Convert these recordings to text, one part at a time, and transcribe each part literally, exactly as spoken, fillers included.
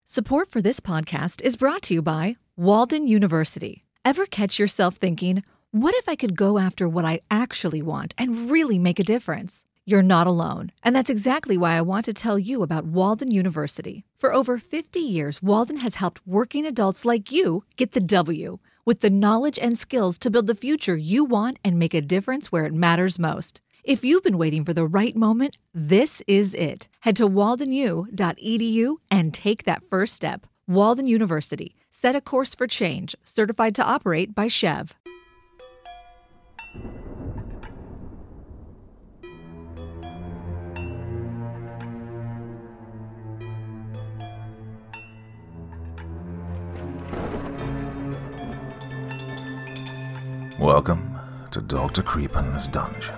Support for this podcast is brought to you by Walden University. Ever catch yourself thinking, what if I could go after what I actually want and really make a difference? You're not alone, and that's exactly why I want to tell you about Walden University. For over fifty years, Walden has helped working adults like you get the W, with the knowledge and skills to build the future you want and make a difference where it matters most. If you've been waiting for the right moment, this is it. Head to walden u dot e d u and take that first step. Walden University. Set a course for change. Certified to operate by Chev. Welcome to Doctor Creepin's Dungeon.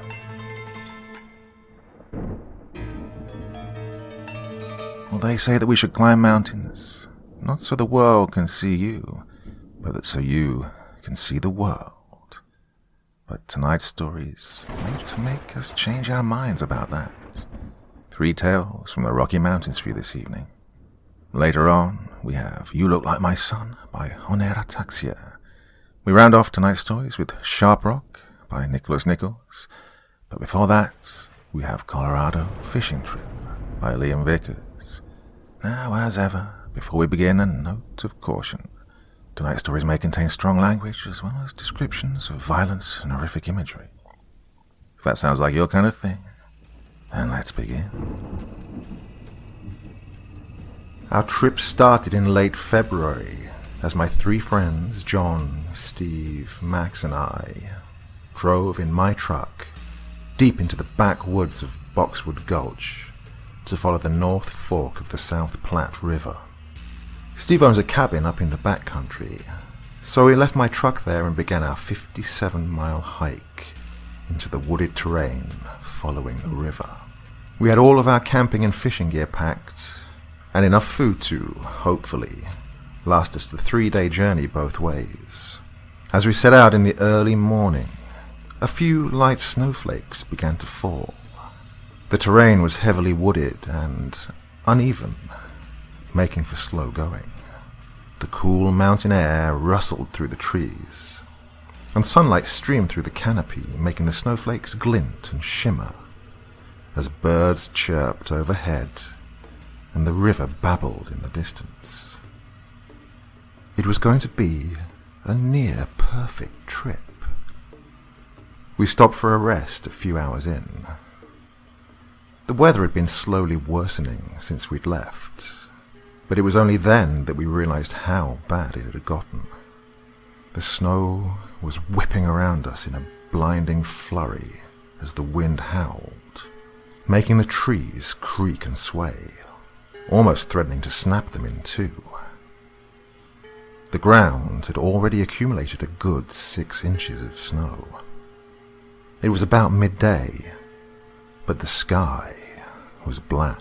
Well, they say that we should climb mountains, not so the world can see you, but that so you can see the world. But tonight's stories may just make us change our minds about that. Three tales from the Rocky Mountains for you this evening. Later on, we have You Look Like My Son by Honera Taxia. We round off tonight's stories with Sharp Rock by Nicholas Nichols. But before that, we have Colorado Fishing Trip by Liam Vickers. Now, as ever, before we begin, a note of caution. Tonight's stories may contain strong language as well as descriptions of violence and horrific imagery. If that sounds like your kind of thing, then let's begin. Our trip started in late February as my three friends, John, Steve, Max, and I, drove in my truck deep into the backwoods of Boxwood Gulch to follow the North Fork of the South Platte River. Steve owns a cabin up in the backcountry, so we left my truck there and began our fifty-seven mile hike into the wooded terrain following the river. We had all of our camping and fishing gear packed, and enough food to, hopefully, last us the three-day journey both ways. As we set out in the early morning, a few light snowflakes began to fall. The terrain was heavily wooded and uneven, making for slow going. The cool mountain air rustled through the trees, and sunlight streamed through the canopy, making the snowflakes glint and shimmer as birds chirped overhead and the river babbled in the distance. It was going to be a near-perfect trip. We stopped for a rest a few hours in. The weather had been slowly worsening since we'd left, but it was only then that we realized how bad it had gotten. The snow was whipping around us in a blinding flurry as the wind howled, making the trees creak and sway, almost threatening to snap them in two. The ground had already accumulated a good six inches of snow. It was about midday, but the sky was black.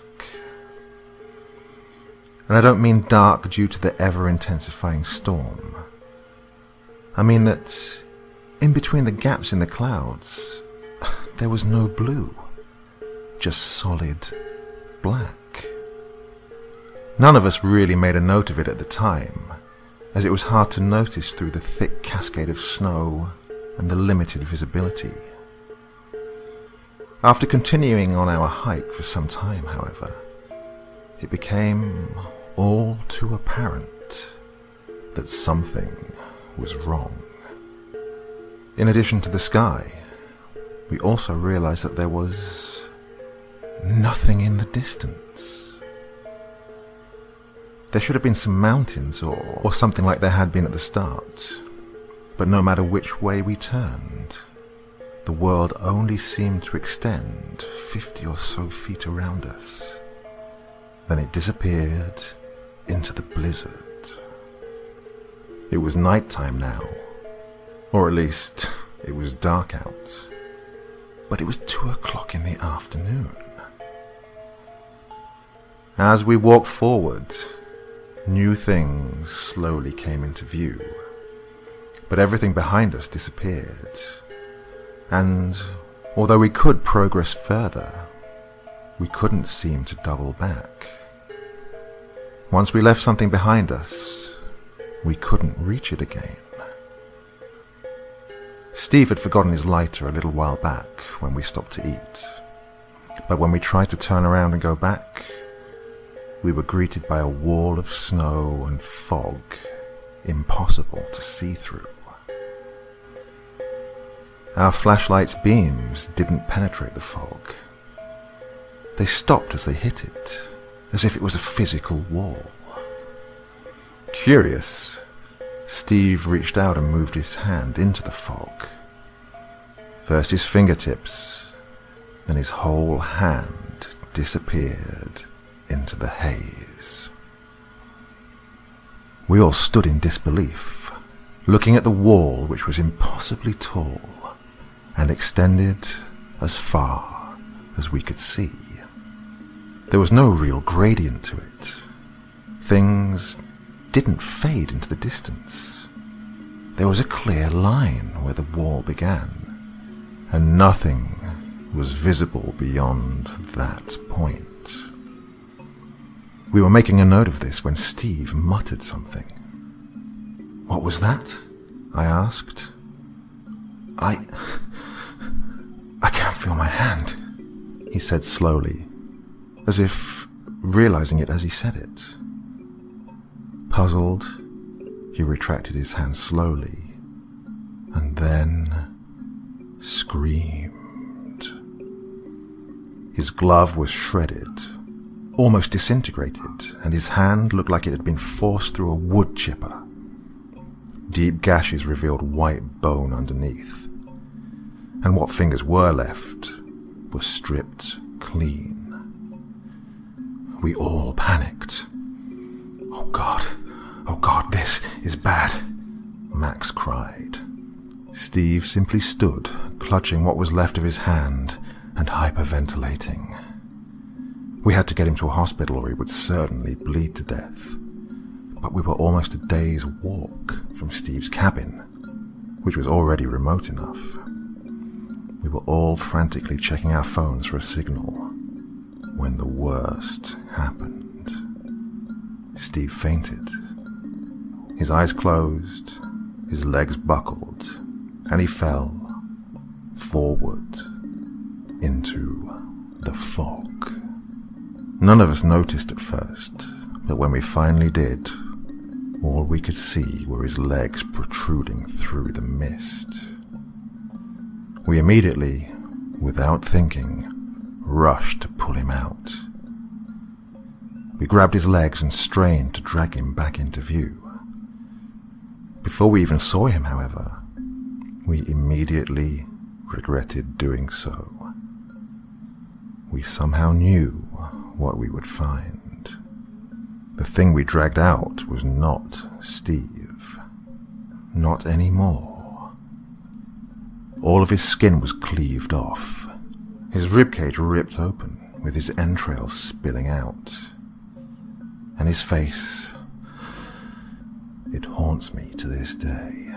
And I don't mean dark due to the ever-intensifying storm. I mean that in between the gaps in the clouds, there was no blue, just solid black. None of us really made a note of it at the time, as it was hard to notice through the thick cascade of snow and the limited visibility. After continuing on our hike for some time, however, it became all too apparent that something was wrong. In addition to the sky, we also realized that there was nothing in the distance. There should have been some mountains or, or something like there had been at the start, but no matter which way we turned, the world only seemed to extend fifty or so feet around us. Then it disappeared into the blizzard. It was nighttime now, or at least it was dark out, but it was two o'clock in the afternoon. As we walked forward, new things slowly came into view, but everything behind us disappeared. And although we could progress further, we couldn't seem to double back. Once we left something behind us, we couldn't reach it again. Steve had forgotten his lighter a little while back when we stopped to eat, but when we tried to turn around and go back, we were greeted by a wall of snow and fog, impossible to see through. Our flashlight's beams didn't penetrate the fog. They stopped as they hit it, as if it was a physical wall. Curious, Steve reached out and moved his hand into the fog. First his fingertips, then his whole hand disappeared into the haze. We all stood in disbelief, looking at the wall, which was impossibly tall and extended as far as we could see. There was no real gradient to it. Things didn't fade into the distance. There was a clear line where the wall began, and nothing was visible beyond that point. We were making a note of this when Steve muttered something. "What was that?" I asked. I... I can't feel my hand," he said slowly, as if realizing it as he said it. Puzzled, he retracted his hand slowly, and then screamed. His glove was shredded, almost disintegrated, and his hand looked like it had been forced through a wood chipper. Deep gashes revealed white bone underneath, and what fingers were left were stripped clean. We all panicked. "Oh God, oh God, this is bad," Max cried. Steve simply stood, clutching what was left of his hand and hyperventilating. We had to get him to a hospital or he would certainly bleed to death. But we were almost a day's walk from Steve's cabin, which was already remote enough. We were all frantically checking our phones for a signal when the worst happened. Steve fainted. His eyes closed, his legs buckled, and he fell forward into the fog. None of us noticed at first, but when we finally did, all we could see were his legs protruding through the mist. We immediately, without thinking, rushed to pull him out. We grabbed his legs and strained to drag him back into view. Before we even saw him, however, we immediately regretted doing so. We somehow knew what we would find. The thing we dragged out was not Steve. Not anymore. All of his skin was cleaved off. His ribcage ripped open, with his entrails spilling out. And his face, it haunts me to this day.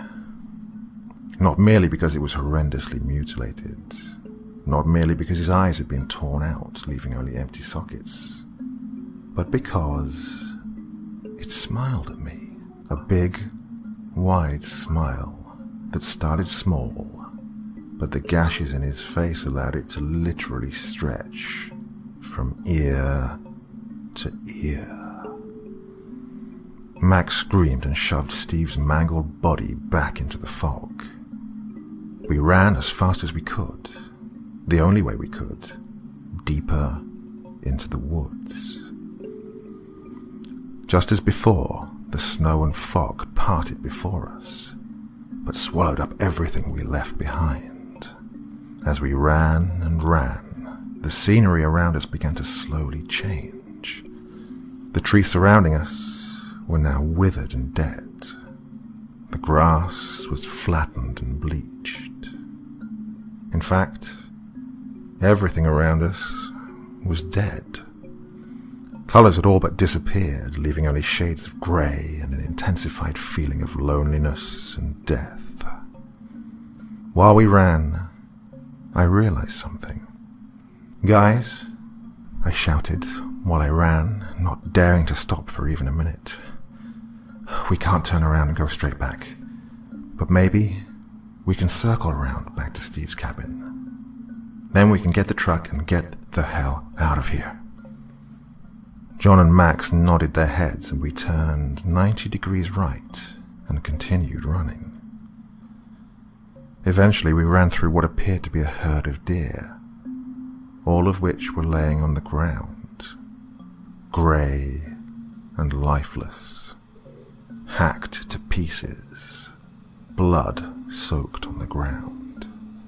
Not merely because it was horrendously mutilated, not merely because his eyes had been torn out, leaving only empty sockets, but because it smiled at me. A big, wide smile that started small, but the gashes in his face allowed it to literally stretch from ear to ear. Max screamed and shoved Steve's mangled body back into the fog. We ran as fast as we could, the only way we could, deeper into the woods. Just as before, the snow and fog parted before us, but swallowed up everything we left behind. As we ran and ran, the scenery around us began to slowly change. The trees surrounding us were now withered and dead. The grass was flattened and bleached. In fact, everything around us was dead. Colours had all but disappeared, leaving only shades of grey and an intensified feeling of loneliness and death. While we ran, I realized something. "Guys," I shouted while I ran, not daring to stop for even a minute. We can't turn around and go straight back, but maybe we can circle around back to Steve's cabin. Then we can get the truck and get the hell out of here. John and Max nodded their heads, and we turned ninety degrees right and continued running. Eventually we ran through what appeared to be a herd of deer, all of which were laying on the ground, grey and lifeless, hacked to pieces, blood soaked on the ground.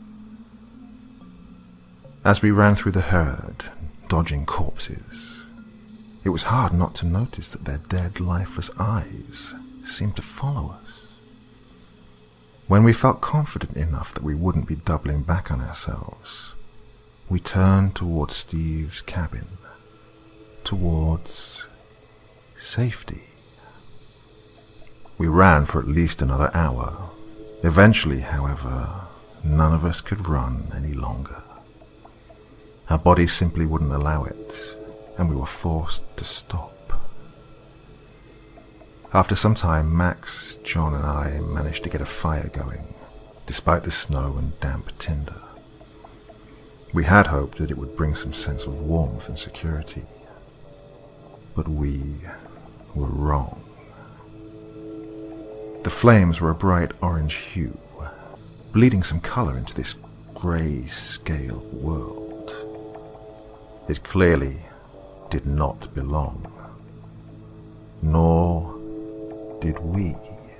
As we ran through the herd, dodging corpses, it was hard not to notice that their dead, lifeless eyes seemed to follow us. When we felt confident enough that we wouldn't be doubling back on ourselves, we turned towards Steve's cabin, towards safety. We ran for at least another hour. Eventually, however, none of us could run any longer. Our bodies simply wouldn't allow it, and we were forced to stop. After some time, Max, John and I managed to get a fire going, despite the snow and damp tinder. We had hoped that it would bring some sense of warmth and security, but we were wrong. The flames were a bright orange hue, bleeding some colour into this grey-scale world. It clearly did not belong, nor did we.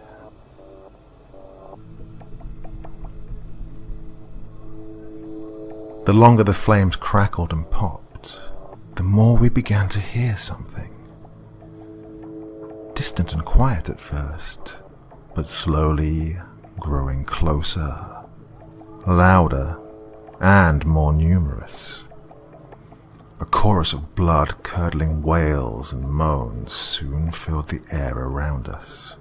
The longer the flames crackled and popped, the more we began to hear something. Distant and quiet at first, but slowly growing closer, louder, and more numerous. A chorus of blood-curdling wails and moans soon filled the air around us.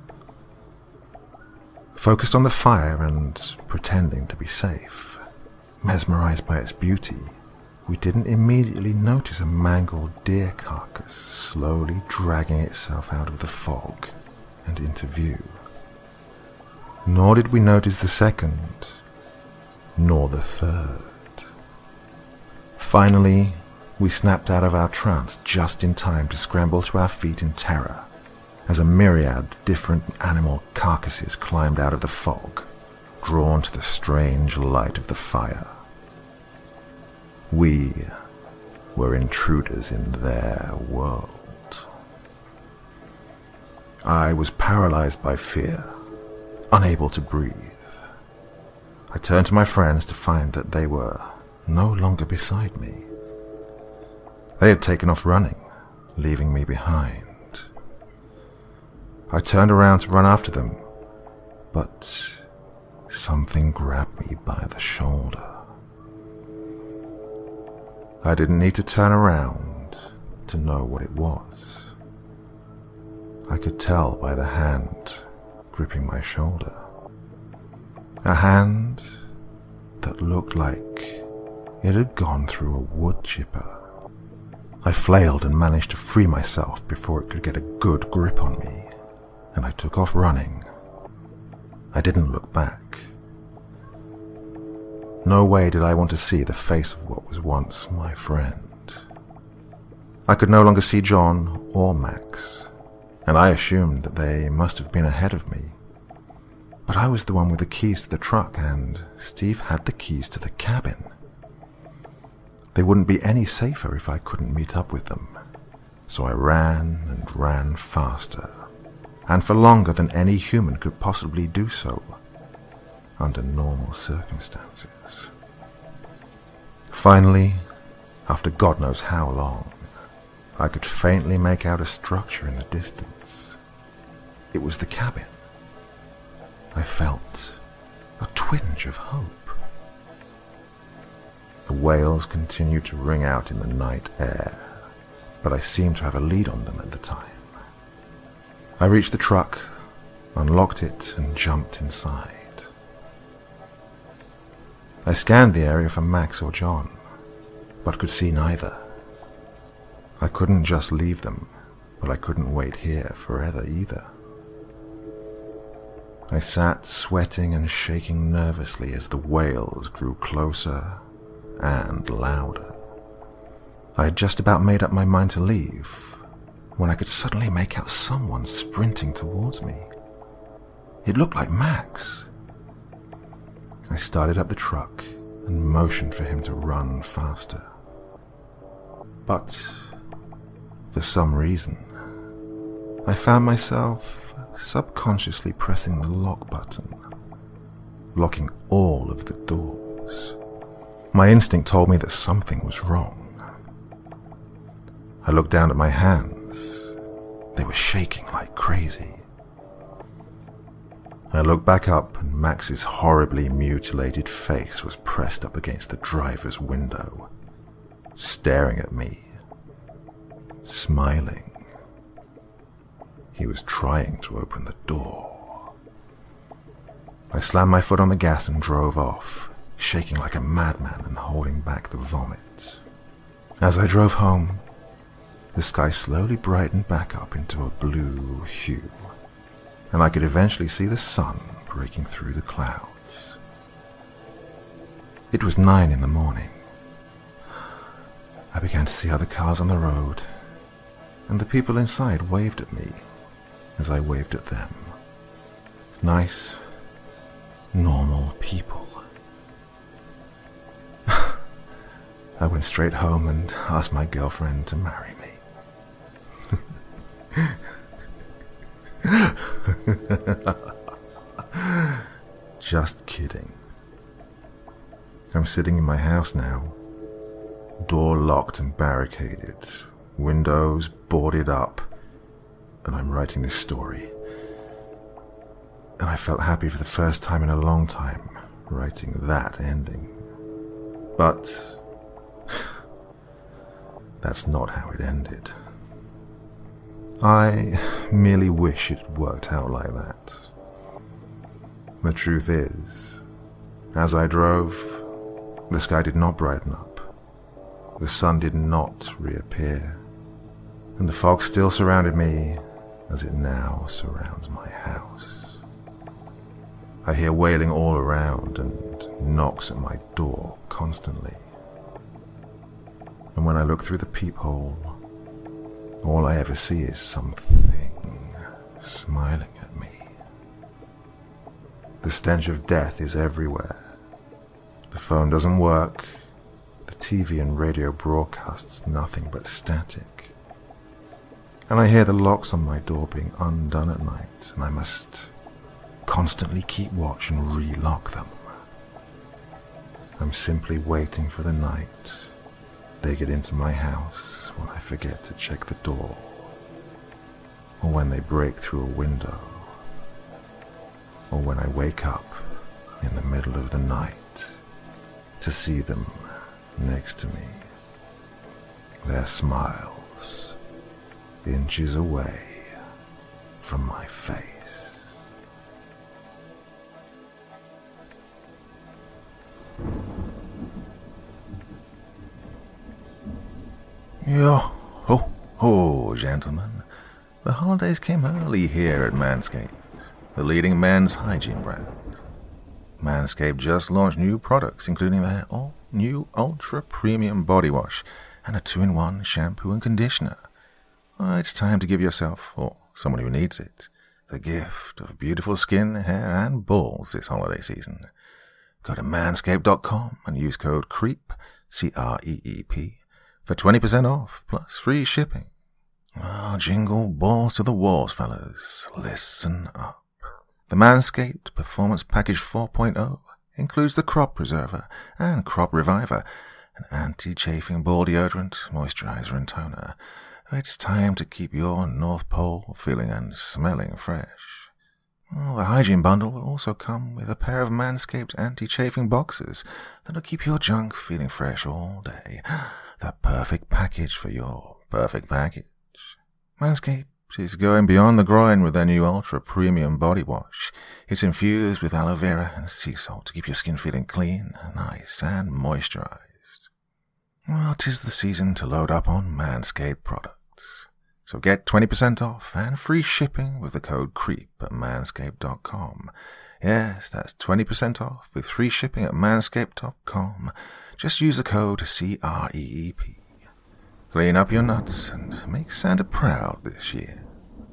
Focused on the fire and pretending to be safe, mesmerized by its beauty, we didn't immediately notice a mangled deer carcass slowly dragging itself out of the fog and into view. Nor did we notice the second, nor the third. Finally, we snapped out of our trance just in time to scramble to our feet in terror as a myriad of different animal carcasses climbed out of the fog, drawn to the strange light of the fire. We were intruders in their world. I was paralyzed by fear, unable to breathe. I turned to my friends to find that they were no longer beside me. They had taken off running, leaving me behind. I turned around to run after them, but something grabbed me by the shoulder. I didn't need to turn around to know what it was. I could tell by the hand gripping my shoulder. A hand that looked like it had gone through a wood chipper. I flailed and managed to free myself before it could get a good grip on me, and I took off running. I didn't look back. No way did I want to see the face of what was once my friend. I could no longer see John or Max, and I assumed that they must have been ahead of me. But I was the one with the keys to the truck, and Steve had the keys to the cabin. They wouldn't be any safer if I couldn't meet up with them. So I ran and ran faster, and for longer than any human could possibly do so under normal circumstances. Finally, after God knows how long, I could faintly make out a structure in the distance. It was the cabin. I felt a twinge of hope. The wails continued to ring out in the night air, but I seemed to have a lead on them at the time. I reached the truck, unlocked it, and jumped inside. I scanned the area for Max or John, but could see neither. I couldn't just leave them, but I couldn't wait here forever either. I sat sweating and shaking nervously as the wails grew closer and louder. I had just about made up my mind to leave when I could suddenly make out someone sprinting towards me. It looked like Max. I started up the truck and motioned for him to run faster. But for some reason, I found myself subconsciously pressing the lock button, locking all of the doors. My instinct told me that something was wrong. I looked down at my hands. They were shaking like crazy. I looked back up and Max's horribly mutilated face was pressed up against the driver's window, staring at me, smiling. He was trying to open the door. I slammed my foot on the gas and drove off, shaking like a madman and holding back the vomit. As I drove home, the sky slowly brightened back up into a blue hue, and I could eventually see the sun breaking through the clouds. It was nine in the morning. I began to see other cars on the road, and the people inside waved at me as I waved at them. Nice, normal people. I went straight home and asked my girlfriend to marry me. Just kidding. I'm sitting in my house now, door locked and barricaded, windows boarded up, and I'm writing this story. And I felt happy for the first time in a long time, writing that ending. But that's not how it ended. I merely wish it had worked out like that. The truth is, as I drove, the sky did not brighten up, the sun did not reappear, and the fog still surrounded me as it now surrounds my house. I hear wailing all around and knocks at my door constantly. And when I look through the peephole, all I ever see is something smiling at me. The stench of death is everywhere. The phone doesn't work. The T V and radio broadcasts nothing but static. And I hear the locks on my door being undone at night, and I must constantly keep watch and re-lock them. I'm simply waiting for the night they get into my house when I forget to check the door, or when they break through a window, or when I wake up in the middle of the night to see them next to me, their smiles inches away from my face. Yo ho ho, gentlemen. The holidays came early here at Manscaped, the leading men's hygiene brand. Manscaped just launched new products, including their all-new ultra-premium body wash and a two-in-one shampoo and conditioner. Well, it's time to give yourself, or someone who needs it, the gift of beautiful skin, hair, and balls this holiday season. Go to manscaped dot com and use code CREEP, C R E E P, for twenty percent off, plus free shipping. Oh, jingle balls to the walls, fellas. Listen up. The Manscaped Performance Package four point oh includes the Crop Preserver and Crop Reviver, an anti-chafing ball deodorant, moisturizer, and toner. It's time to keep your North Pole feeling and smelling fresh. Well, the hygiene bundle will also come with a pair of Manscaped anti-chafing boxers that'll keep your junk feeling fresh all day. The perfect package for your perfect package. Manscaped is going beyond the groin with their new ultra-premium body wash. It's infused with aloe vera and sea salt to keep your skin feeling clean, nice, and moisturized. Well, 'tis the season to load up on Manscaped products. So get twenty percent off and free shipping with the code CREEP at manscaped dot com. Yes, that's twenty percent off with free shipping at manscaped dot com. Just use the code C R E E P. Clean up your nuts and make Santa proud this year.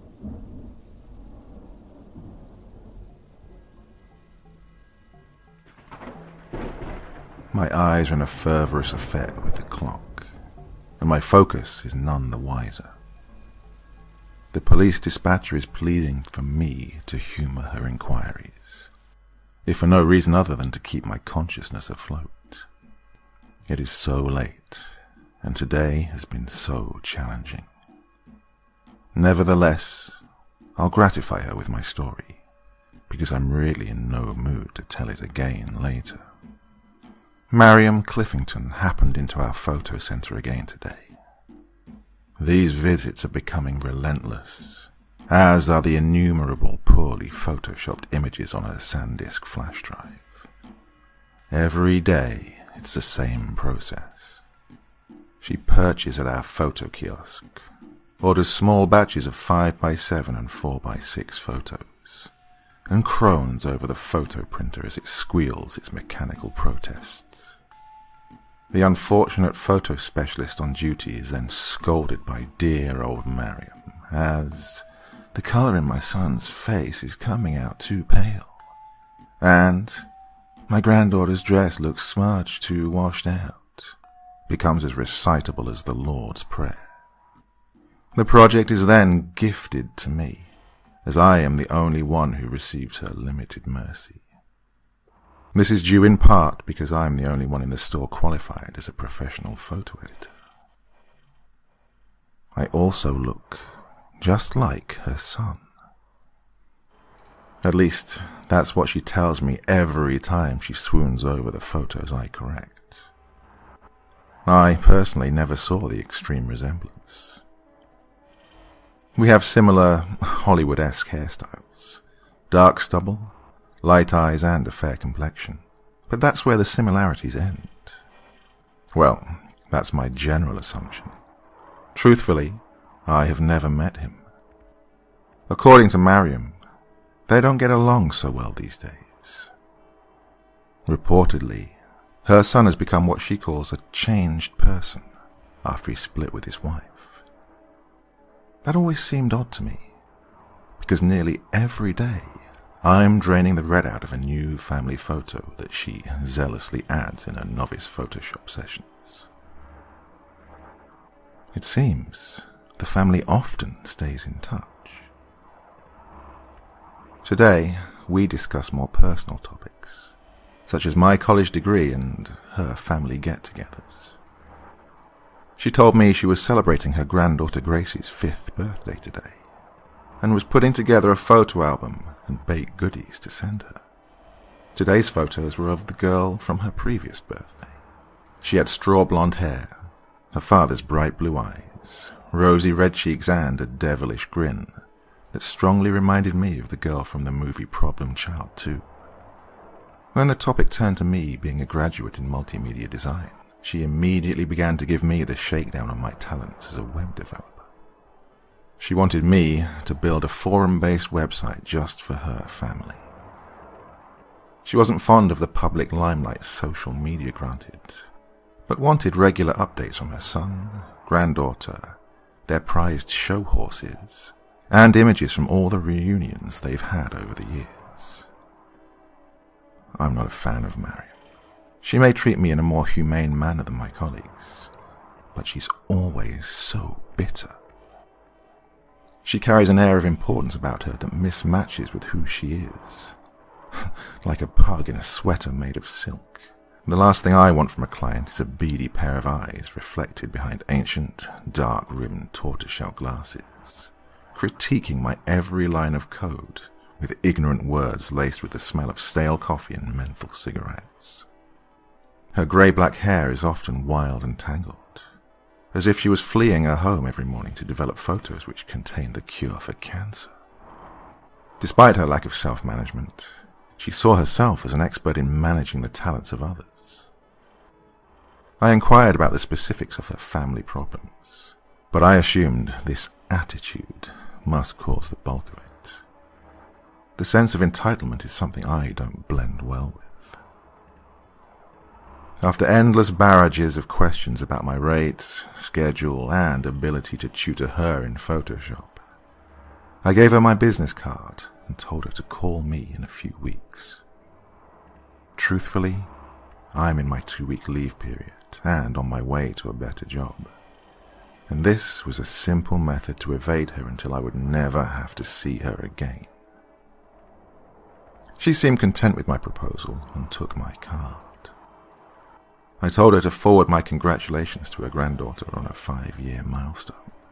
My eyes are in a fervorous affair with the clock, and my focus is none the wiser. The police dispatcher is pleading for me to humour her inquiries, if for no reason other than to keep my consciousness afloat. It is so late, and today has been so challenging. Nevertheless, I'll gratify her with my story, because I'm really in no mood to tell it again later. Mariam Cliffington happened into our photo centre again today. These visits are becoming relentless, as are the innumerable poorly photoshopped images on her SanDisk flash drive. Every day, it's the same process. She perches at our photo kiosk, orders small batches of five by seven and four by six photos, and crones over the photo printer as it squeals its mechanical protests. The unfortunate photo specialist on duty is then scolded by dear old Mariam, as the colour in my son's face is coming out too pale, and my granddaughter's dress looks smudged too washed out, becomes as recitable as the Lord's Prayer. The project is then gifted to me, as I am the only one who receives her limited mercy. This is due in part because I am the only one in the store qualified as a professional photo editor. I also look just like her son. At least, that's what she tells me every time she swoons over the photos I correct. I personally never saw the extreme resemblance. We have similar Hollywood-esque hairstyles, dark stubble, light eyes and a fair complexion, but that's where the similarities end. Well, that's my general assumption. Truthfully, I have never met him. According to Mariam, they don't get along so well these days. Reportedly, her son has become what she calls a changed person after he split with his wife. That always seemed odd to me, because nearly every day I'm draining the red out of a new family photo that she zealously adds in her novice Photoshop sessions. It seems the family often stays in touch. Today, we discuss more personal topics, such as my college degree and her family get-togethers. She told me she was celebrating her granddaughter Gracie's fifth birthday today, and was putting together a photo album and baked goodies to send her. Today's photos were of the girl from her previous birthday. She had straw blonde hair, her father's bright blue eyes, rosy red cheeks and a devilish grin that strongly reminded me of the girl from the movie Problem Child two. When the topic turned to me being a graduate in multimedia design, she immediately began to give me the shakedown on my talents as a web developer. She wanted me to build a forum-based website just for her family. She wasn't fond of the public limelight social media granted, but wanted regular updates from her son, granddaughter, their prized show horses, and images from all the reunions they've had over the years. I'm not a fan of Mariam. She may treat me in a more humane manner than my colleagues, but she's always so bitter. She carries an air of importance about her that mismatches with who she is, like a pug in a sweater made of silk. The last thing I want from a client is a beady pair of eyes reflected behind ancient, dark-rimmed tortoiseshell glasses, critiquing my every line of code with ignorant words laced with the smell of stale coffee and menthol cigarettes. Her grey-black hair is often wild and tangled, as if she was fleeing her home every morning to develop photos which contained the cure for cancer. Despite her lack of self-management, she saw herself as an expert in managing the talents of others. I inquired about the specifics of her family problems, but I assumed this attitude must cause the bulk of it. The sense of entitlement is something I don't blend well with. After endless barrages of questions about my rates, schedule, and ability to tutor her in Photoshop, I gave her my business card and told her to call me in a few weeks. Truthfully, I'm in my two-week leave period and on my way to a better job, and this was a simple method to evade her until I would never have to see her again. She seemed content with my proposal and took my card. I told her to forward my congratulations to her granddaughter on a five-year milestone.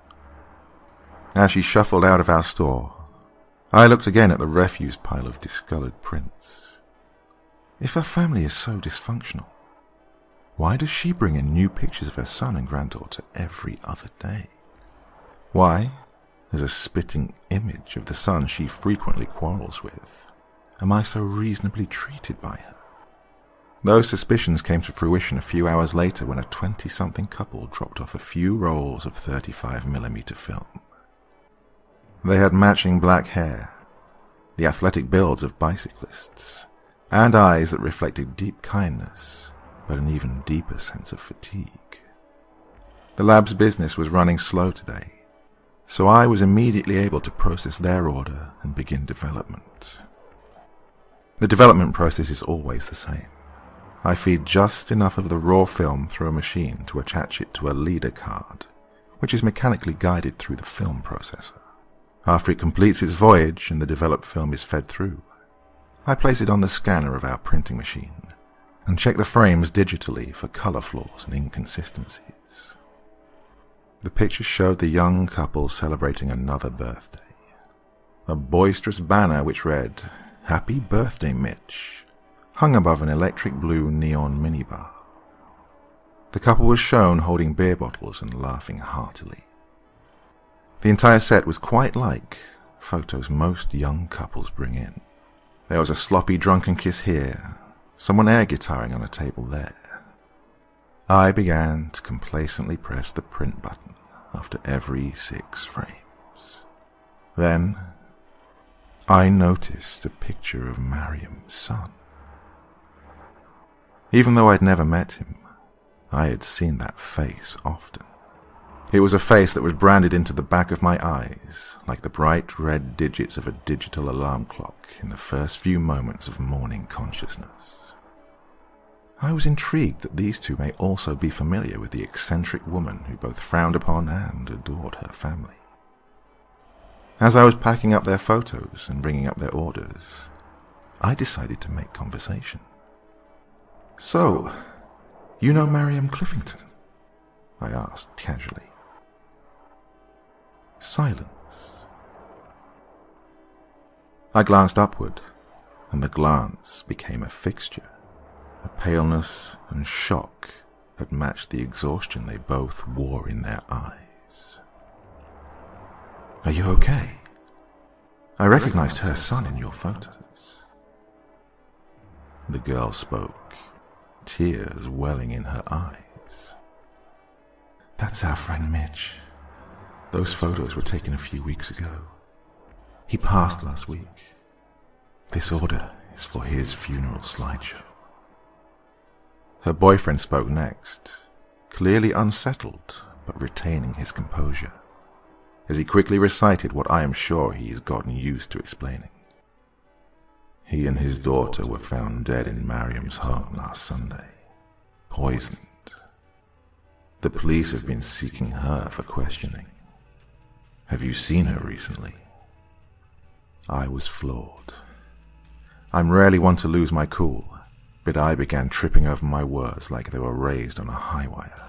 As she shuffled out of our store, I looked again at the refuse pile of discolored prints. If her family is so dysfunctional, why does she bring in new pictures of her son and granddaughter every other day? Why, as a spitting image of the son she frequently quarrels with, am I so reasonably treated by her? Those suspicions came to fruition a few hours later when a twenty-something couple dropped off a few rolls of thirty-five millimeter film. They had matching black hair, the athletic builds of bicyclists, and eyes that reflected deep kindness, but an even deeper sense of fatigue. The lab's business was running slow today, so I was immediately able to process their order and begin development. The development process is always the same. I feed just enough of the raw film through a machine to attach it to a leader card, which is mechanically guided through the film processor. After it completes its voyage and the developed film is fed through, I place it on the scanner of our printing machine and check the frames digitally for color flaws and inconsistencies. The picture showed the young couple celebrating another birthday. A boisterous banner which read, "Happy Birthday, Mitch," hung above an electric blue neon minibar. The couple was shown holding beer bottles and laughing heartily. The entire set was quite like photos most young couples bring in. There was a sloppy drunken kiss here, someone air guitaring on a table there. I began to complacently press the print button after every six frames. Then I noticed a picture of Mariam's son. Even though I'd never met him, I had seen that face often. It was a face that was branded into the back of my eyes, like the bright red digits of a digital alarm clock in the first few moments of morning consciousness. I was intrigued that these two may also be familiar with the eccentric woman who both frowned upon and adored her family. As I was packing up their photos and bringing up their orders, I decided to make conversation. "So, you know Mariam Cliffington?" I asked casually. Silence. I glanced upward, and the glance became a fixture. A paleness and shock had matched the exhaustion they both wore in their eyes. "Are you okay? I recognized her son in your photos." The girl spoke, tears welling in her eyes. "That's our friend Mitch. Those photos were taken a few weeks ago. He passed last week. This order is for his funeral slideshow." Her boyfriend spoke next, clearly unsettled but retaining his composure, as he quickly recited what I am sure he has gotten used to explaining. He and his daughter were found dead in Mariam's home last Sunday, poisoned. The police have been seeking her for questioning. Have you seen her recently? I was floored. I'm rarely one to lose my cool, but I began tripping over my words like they were raised on a high wire.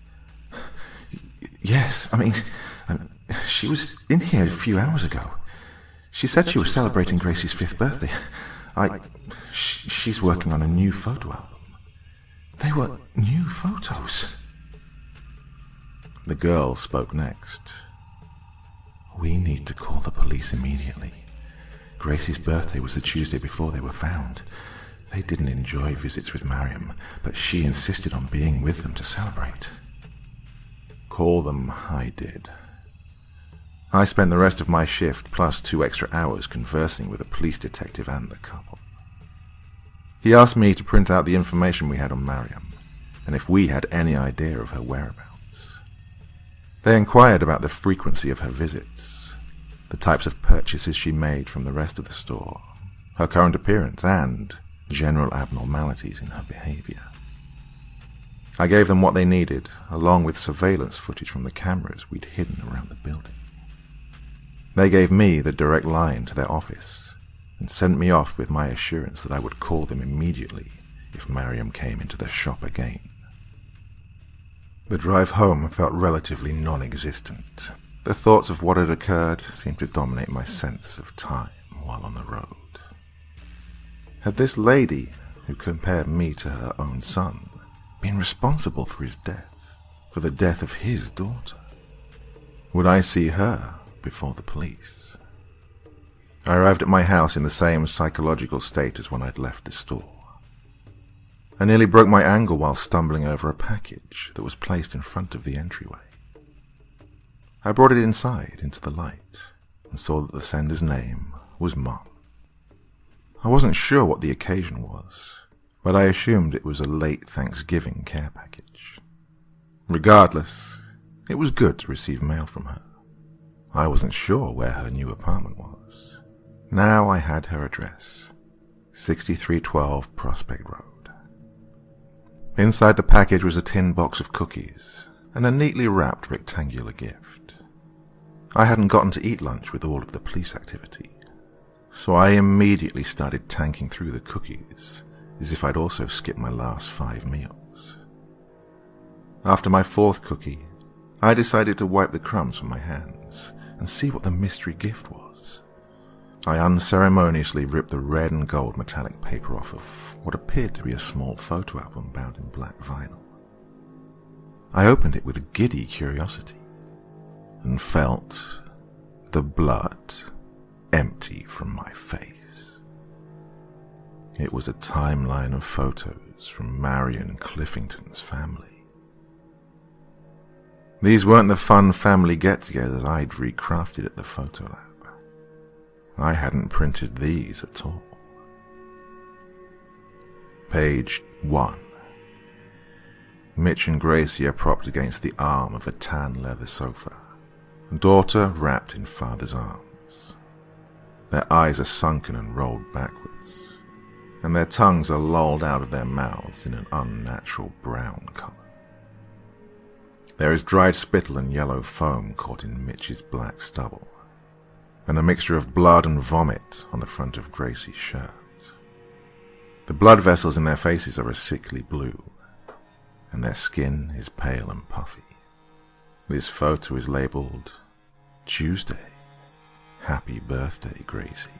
"Yes, I mean, she was in here a few hours ago. She said she was celebrating Gracie's fifth birthday. I, sh- she's working on a new photo album. They were new photos." The girl spoke next. "We need to call the police immediately. Gracie's birthday was the Tuesday before they were found. They didn't enjoy visits with Mariam, but she insisted on being with them to celebrate. Call them I did. I spent the rest of my shift plus two extra hours conversing with a police detective and the couple. He asked me to print out the information we had on Mariam, and if we had any idea of her whereabouts. They inquired about the frequency of her visits, the types of purchases she made from the rest of the store, her current appearance, and general abnormalities in her behavior. I gave them what they needed, along with surveillance footage from the cameras we'd hidden around the building. They gave me the direct line to their office and sent me off with my assurance that I would call them immediately if Mariam came into the shop again. The drive home felt relatively non-existent. The thoughts of what had occurred seemed to dominate my sense of time while on the road. Had this lady, who compared me to her own son, been responsible for his death, for the death of his daughter? Would I see her before the police? I arrived at my house in the same psychological state as when I'd left the store. I nearly broke my ankle while stumbling over a package that was placed in front of the entryway. I brought it inside into the light and saw that the sender's name was Mom. I wasn't sure what the occasion was, but I assumed it was a late Thanksgiving care package. Regardless, it was good to receive mail from her. I wasn't sure where her new apartment was. Now I had her address, sixty-three twelve Prospect Road. Inside the package was a tin box of cookies and a neatly wrapped rectangular gift. I hadn't gotten to eat lunch with all of the police activity, so I immediately started tanking through the cookies as if I'd also skipped my last five meals. After my fourth cookie, I decided to wipe the crumbs from my hands and see what the mystery gift was. I unceremoniously ripped the red and gold metallic paper off of what appeared to be a small photo album bound in black vinyl. I opened it with giddy curiosity and felt the blood empty from my face. It was a timeline of photos from Marion Cliffington's family. These weren't the fun family get-togethers I'd recrafted at the photo lab. I hadn't printed these at all. Page one. Mitch and Gracie are propped against the arm of a tan leather sofa, daughter wrapped in father's arms. Their eyes are sunken and rolled backwards, and their tongues are lolled out of their mouths in an unnatural brown color. There is dried spittle and yellow foam caught in Mitch's black stubble, and a mixture of blood and vomit on the front of Gracie's shirt. The blood vessels in their faces are a sickly blue, and their skin is pale and puffy. This photo is labeled, Tuesday. Happy birthday, Gracie.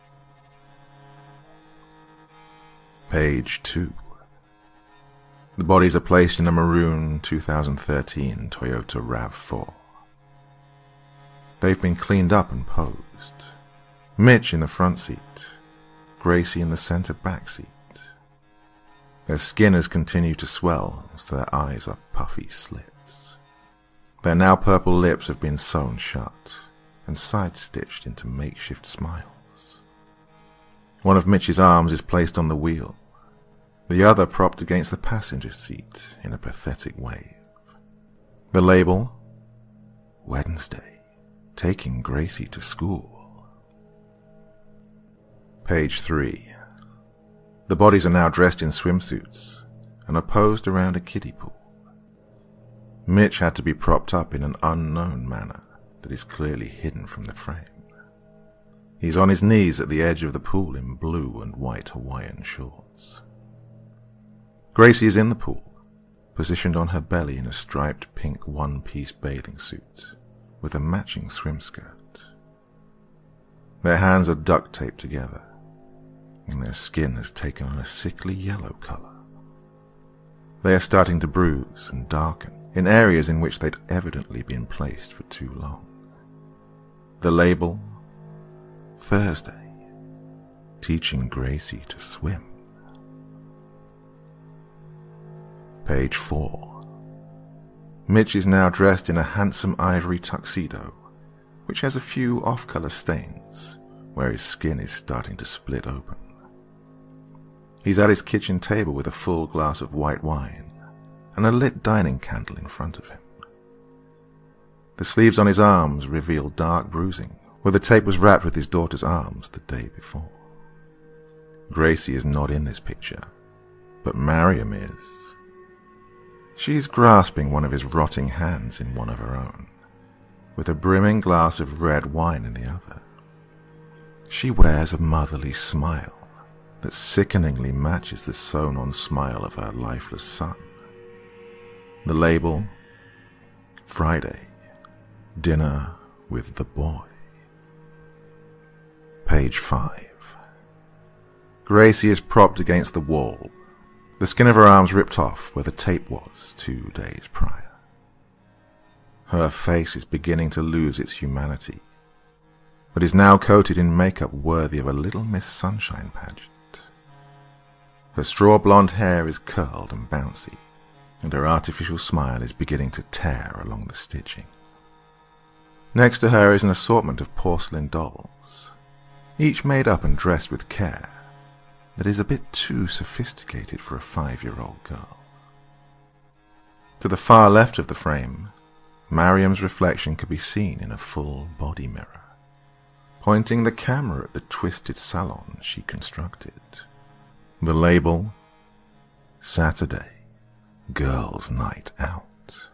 Page two. The bodies are placed in a maroon two thousand thirteen Toyota RAV four. They've been cleaned up and posed. Mitch in the front seat, Gracie in the center back seat. Their skin has continued to swell as their eyes are puffy slits. Their now purple lips have been sewn shut and side-stitched into makeshift smiles. One of Mitch's arms is placed on the wheel, the other propped against the passenger seat in a pathetic wave. The label, Wednesday, taking Gracie to school. Page three. The bodies are now dressed in swimsuits and are posed around a kiddie pool. Mitch had to be propped up in an unknown manner that is clearly hidden from the frame. He's on his knees at the edge of the pool in blue and white Hawaiian shorts. Gracie is in the pool, positioned on her belly in a striped pink one-piece bathing suit with a matching swim skirt. Their hands are duct-taped together, and their skin has taken on a sickly yellow color. They are starting to bruise and darken in areas in which they'd evidently been placed for too long. The label, Thursday, teaching Gracie to swim. Page four. Mitch is now dressed in a handsome ivory tuxedo, which has a few off-color stains, where his skin is starting to split open. He's at his kitchen table with a full glass of white wine and a lit dining candle in front of him. The sleeves on his arms reveal dark bruising, where the tape was wrapped with his daughter's arms the day before. Gracie is not in this picture, but Mariam is. She's grasping one of his rotting hands in one of her own, with a brimming glass of red wine in the other. She wears a motherly smile that sickeningly matches the sewn-on smile of her lifeless son. The label, Friday, dinner with the boy. Page five. Gracie is propped against the wall, the skin of her arms ripped off where the tape was two days prior. Her face is beginning to lose its humanity, but is now coated in makeup worthy of a Little Miss Sunshine pageant. Her straw blonde hair is curled and bouncy, and her artificial smile is beginning to tear along the stitching. Next to her is an assortment of porcelain dolls, each made up and dressed with care that is a bit too sophisticated for a five-year-old girl. To the far left of the frame, Mariam's reflection could be seen in a full body mirror, pointing the camera at the twisted salon she constructed. The label, Saturday, Girls' Night Out.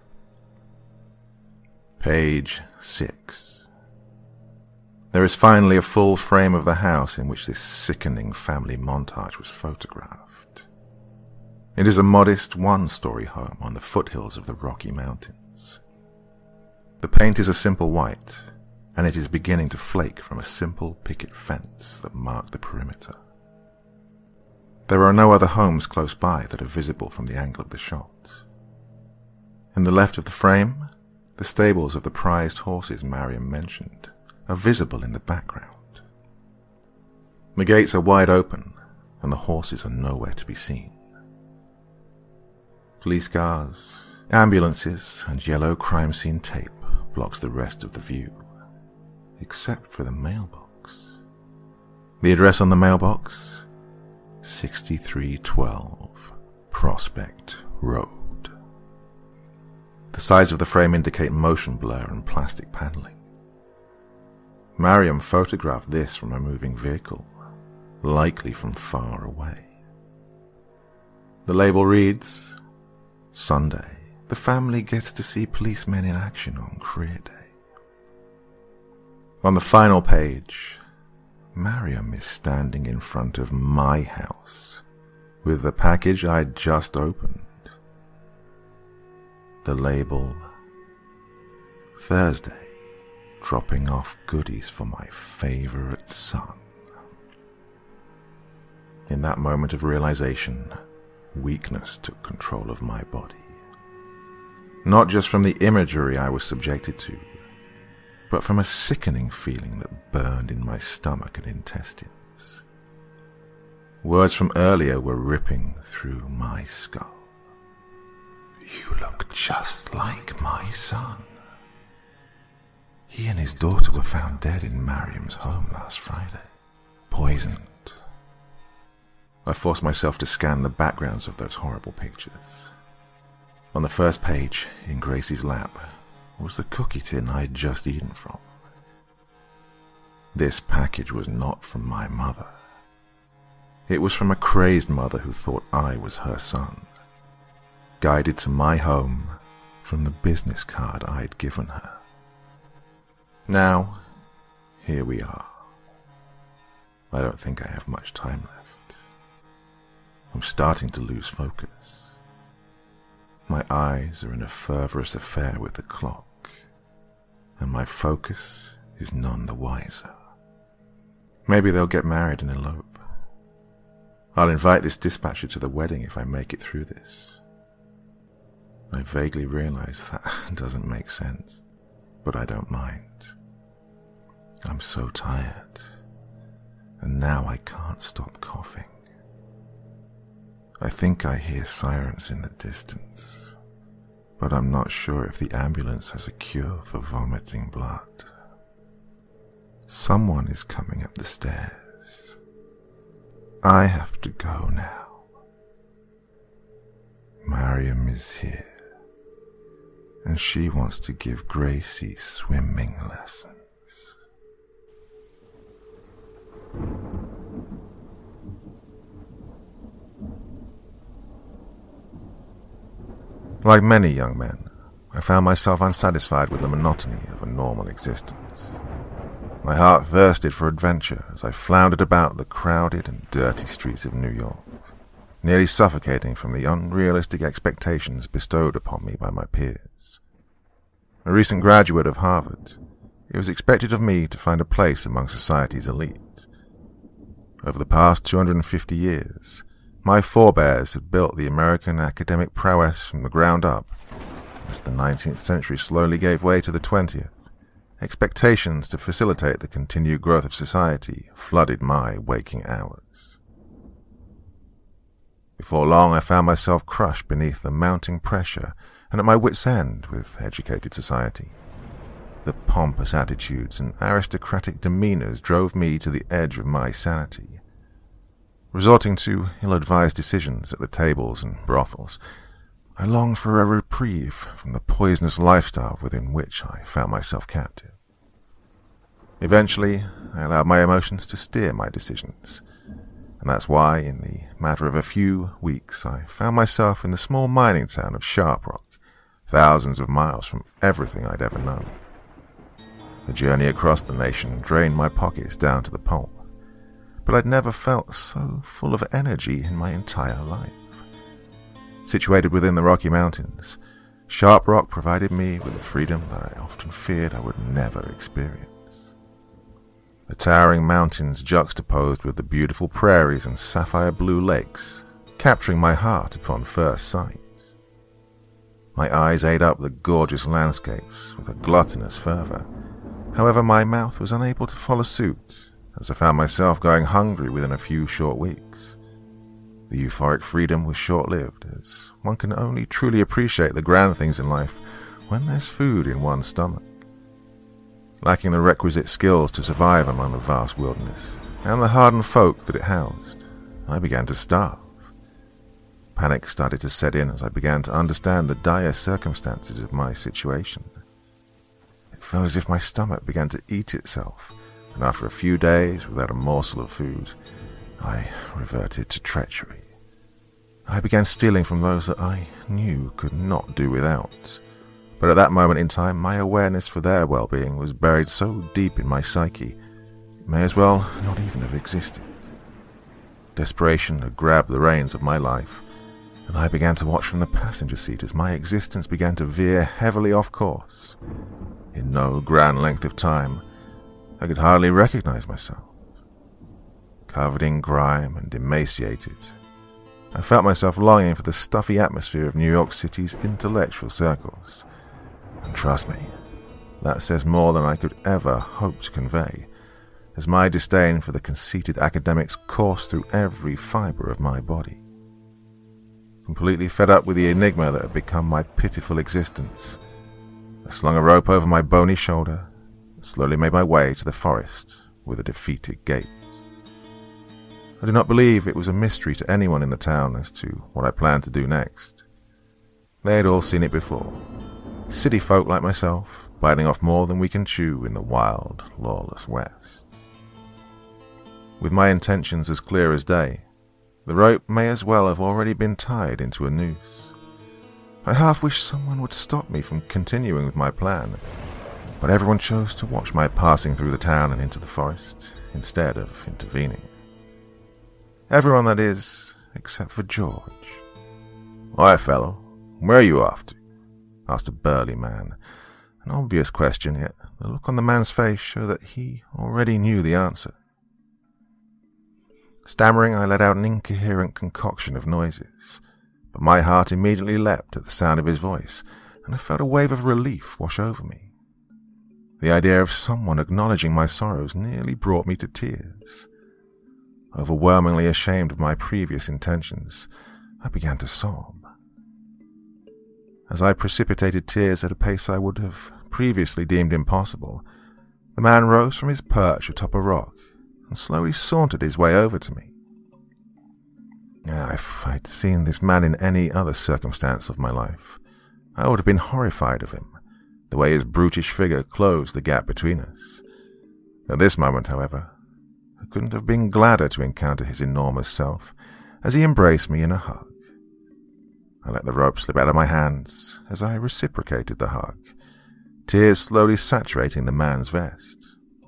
Page six. There is finally a full frame of the house in which this sickening family montage was photographed. It is a modest one-story home on the foothills of the Rocky Mountains. The paint is a simple white, and it is beginning to flake from a simple picket fence that marked the perimeter. There are no other homes close by that are visible from the angle of the shot. In the left of the frame, the stables of the prized horses Mariam mentioned are visible in the background. The gates are wide open, and the horses are nowhere to be seen. Police cars, ambulances, and yellow crime scene tape blocks the rest of the view, except for the mailbox. The address on the mailbox? sixty-three twelve Prospect Road. The sides of the frame indicate motion blur and plastic paneling. Mariam photographed this from a moving vehicle, likely from far away. The label reads, Sunday, the family gets to see policemen in action on career day. On the final page, Mariam is standing in front of my house with the package I'd just opened. The label, Thursday, dropping off goodies for my favorite son. In that moment of realization, weakness took control of my body. Not just from the imagery I was subjected to, but from a sickening feeling that burned in my stomach and intestines. Words from earlier were ripping through my skull. You look just like my son. He and his daughter were found dead in Mariam's home last Friday, poisoned. I forced myself to scan the backgrounds of those horrible pictures. On the first page, in Gracie's lap, was the cookie tin I had just eaten from. This package was not from my mother. It was from a crazed mother who thought I was her son, guided to my home from the business card I had given her. Now, here we are. I don't think I have much time left. I'm starting to lose focus. My eyes are in a fervorous affair with the clock, and my focus is none the wiser. Maybe they'll get married and elope. I'll invite this dispatcher to the wedding if I make it through this. I vaguely realize that doesn't make sense, but I don't mind. I'm so tired, and now I can't stop coughing. I think I hear sirens in the distance, but I'm not sure if the ambulance has a cure for vomiting blood. Someone is coming up the stairs. I have to go now. Mariam is here, and she wants to give Gracie swimming lessons. Like many young men, I found myself unsatisfied with the monotony of a normal existence. My heart thirsted for adventure as I floundered about the crowded and dirty streets of New York, nearly suffocating from the unrealistic expectations bestowed upon me by my peers. A recent graduate of Harvard, it was expected of me to find a place among society's elite. Over the past two hundred fifty years, my forebears had built the American academic prowess from the ground up. As the nineteenth century slowly gave way to the twentieth, expectations to facilitate the continued growth of society flooded my waking hours. Before long, I found myself crushed beneath the mounting pressure and at my wits' end with educated society. The pompous attitudes and aristocratic demeanors drove me to the edge of my sanity. Resorting to ill-advised decisions at the tables and brothels, I longed for a reprieve from the poisonous lifestyle within which I found myself captive. Eventually, I allowed my emotions to steer my decisions, and that's why, in the matter of a few weeks, I found myself in the small mining town of Sharp Rock, thousands of miles from everything I'd ever known. The journey across the nation drained my pockets down to the pulp, but I'd never felt so full of energy in my entire life. Situated within the Rocky Mountains, Sharp Rock provided me with a freedom that I often feared I would never experience. The towering mountains juxtaposed with the beautiful prairies and sapphire blue lakes, capturing my heart upon first sight. My eyes ate up the gorgeous landscapes with a gluttonous fervor. However, my mouth was unable to follow suit, as I found myself going hungry within a few short weeks. The euphoric freedom was short-lived, as one can only truly appreciate the grand things in life when there's food in one's stomach. Lacking the requisite skills to survive among the vast wilderness and the hardened folk that it housed, I began to starve. Panic started to set in as I began to understand the dire circumstances of my situation. It felt as if my stomach began to eat itself, and after a few days without a morsel of food, I reverted to treachery. I began stealing from those that I knew could not do without, but at that moment in time my awareness for their well-being was buried so deep in my psyche, it may as well not even have existed. Desperation had grabbed the reins of my life, and I began to watch from the passenger seat as my existence began to veer heavily off course. In no grand length of time, I could hardly recognize myself. Covered in grime and emaciated, I felt myself longing for the stuffy atmosphere of New York City's intellectual circles. And trust me, that says more than I could ever hope to convey, as my disdain for the conceited academics coursed through every fiber of my body. Completely fed up with the enigma that had become my pitiful existence, I slung a rope over my bony shoulder and slowly made my way to the forest with a defeated gait. I do not believe it was a mystery to anyone in the town as to what I planned to do next. They had all seen it before. City folk like myself, biting off more than we can chew in the wild, lawless West. With my intentions as clear as day, the rope may as well have already been tied into a noose. I half wished someone would stop me from continuing with my plan, but everyone chose to watch my passing through the town and into the forest, instead of intervening. Everyone, that is, except for George. "Why, fellow, where are you off to?" asked a burly man. An obvious question, yet the look on the man's face showed that he already knew the answer. Stammering, I let out an incoherent concoction of noises, but my heart immediately leapt at the sound of his voice, and I felt a wave of relief wash over me. The idea of someone acknowledging my sorrows nearly brought me to tears. Overwhelmingly ashamed of my previous intentions, I began to sob. As I precipitated tears at a pace I would have previously deemed impossible, the man rose from his perch atop a rock and slowly sauntered his way over to me. Now, if I'd seen this man in any other circumstance of my life, I would have been horrified of him, the way his brutish figure closed the gap between us. At this moment, however, I couldn't have been gladder to encounter his enormous self as he embraced me in a hug. I let the rope slip out of my hands as I reciprocated the hug, tears slowly saturating the man's vest.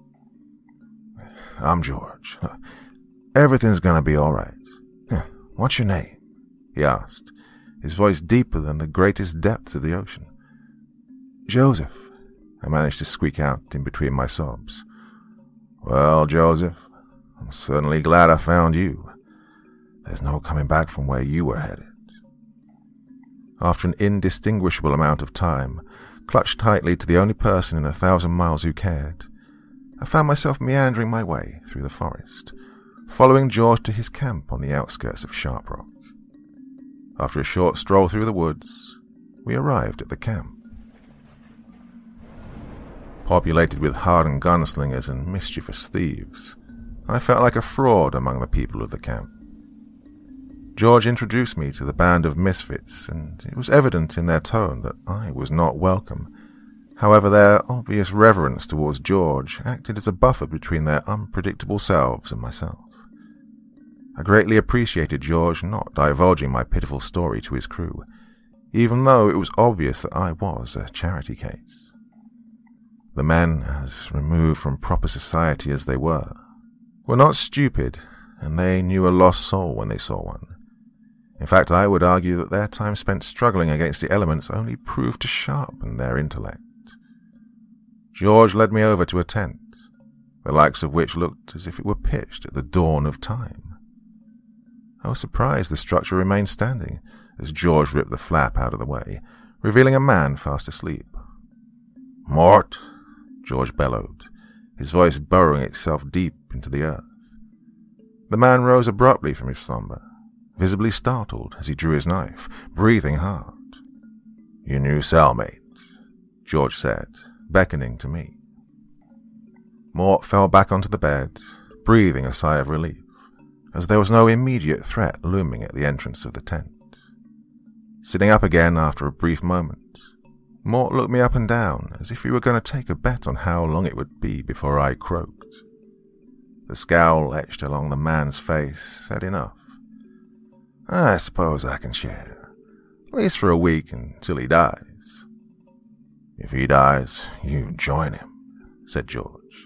I'm George. Everything's gonna be all right. What's your name? He asked, his voice deeper than the greatest depths of the ocean. Joseph, I managed to squeak out in between my sobs. Well, Joseph, I'm certainly glad I found you. There's no coming back from where you were headed. After an indistinguishable amount of time, clutched tightly to the only person in a thousand miles who cared, I found myself meandering my way through the forest, following George to his camp on the outskirts of Sharp Rock. After a short stroll through the woods, we arrived at the camp. Populated with hardened gunslingers and mischievous thieves, I felt like a fraud among the people of the camp. George introduced me to the band of misfits, and it was evident in their tone that I was not welcome. However, their obvious reverence towards George acted as a buffer between their unpredictable selves and myself. I greatly appreciated George not divulging my pitiful story to his crew, even though it was obvious that I was a charity case. The men, as removed from proper society as they were, were not stupid, and they knew a lost soul when they saw one. In fact, I would argue that their time spent struggling against the elements only proved to sharpen their intellect. George led me over to a tent, the likes of which looked as if it were pitched at the dawn of time. I was surprised the structure remained standing as George ripped the flap out of the way, revealing a man fast asleep. "Mort!" George bellowed, his voice burrowing itself deep into the earth. The man rose abruptly from his slumber, visibly startled as he drew his knife, breathing hard. "Your new cellmate," George said, beckoning to me. Mort fell back onto the bed, breathing a sigh of relief, as there was no immediate threat looming at the entrance of the tent. Sitting up again after a brief moment, Mort looked me up and down as if he were going to take a bet on how long it would be before I croaked. The scowl etched along the man's face said enough. "I suppose I can share, at least for a week until he dies." "If he dies, you join him," said George.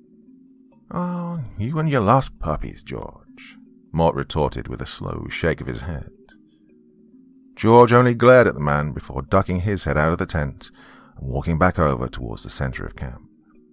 "Oh, you and your lost puppies, George," Mort retorted with a slow shake of his head. George only glared at the man before ducking his head out of the tent and walking back over towards the center of camp.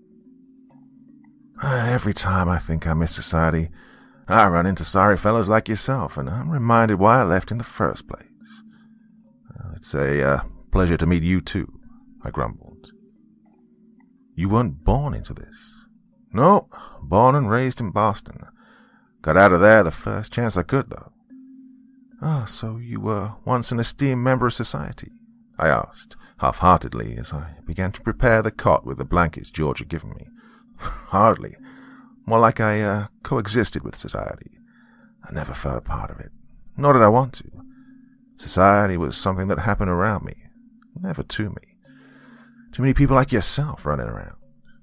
"Every time I think I miss society, I run into sorry fellows like yourself, and I'm reminded why I left in the first place. Uh, it's a uh, pleasure to meet you too," I grumbled. "You weren't born into this." "No, born and raised in Boston. Got out of there the first chance I could, though." "Ah, so you were once an esteemed member of society?" I asked, half-heartedly, as I began to prepare the cot with the blankets George had given me. "Hardly. More like I uh, coexisted with society. I never felt a part of it, nor did I want to. Society was something that happened around me, never to me. Too many people like yourself running around."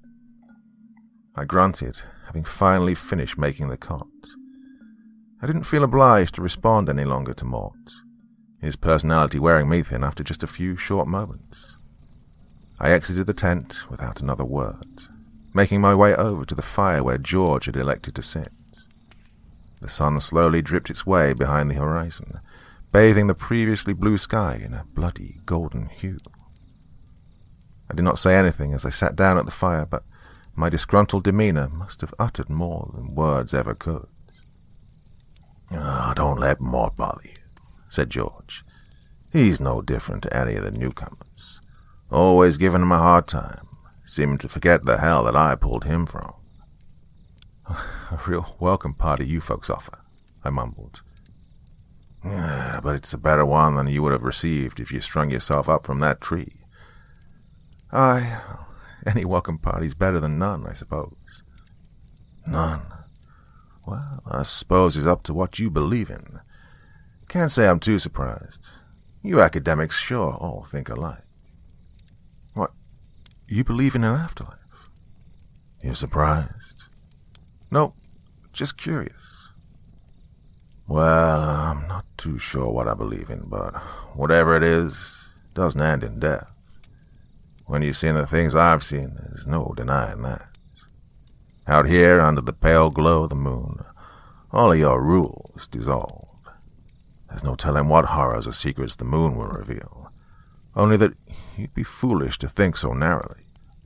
I grunted, having finally finished making the cot. I didn't feel obliged to respond any longer to Mort, his personality wearing me thin after just a few short moments. I exited the tent without another word, making my way over to the fire where George had elected to sit. The sun slowly dripped its way behind the horizon, bathing the previously blue sky in a bloody golden hue. I did not say anything as I sat down at the fire, but my disgruntled demeanor must have uttered more than words ever could. "Oh, don't let Mort bother you," said George. "He's no different to any of the newcomers. Always giving him a hard time, seeming to forget the hell that I pulled him from." "A real welcome party you folks offer," I mumbled. Yeah, but it's a better one than you would have received if you strung yourself up from that tree. Aye, any welcome party's better than none, I suppose. None? Well, I suppose it's up to what you believe in. Can't say I'm too surprised. You academics sure all think alike. What, you believe in an afterlife? You're surprised? Nope, just curious. Well, I'm not too sure what I believe in, but whatever it is, it doesn't end in death. When you've seen the things I've seen, there's no denying that. Out here, under the pale glow of the moon, all of your rules dissolve. There's no telling what horrors or secrets the moon will reveal, only that you'd be foolish to think so narrowly.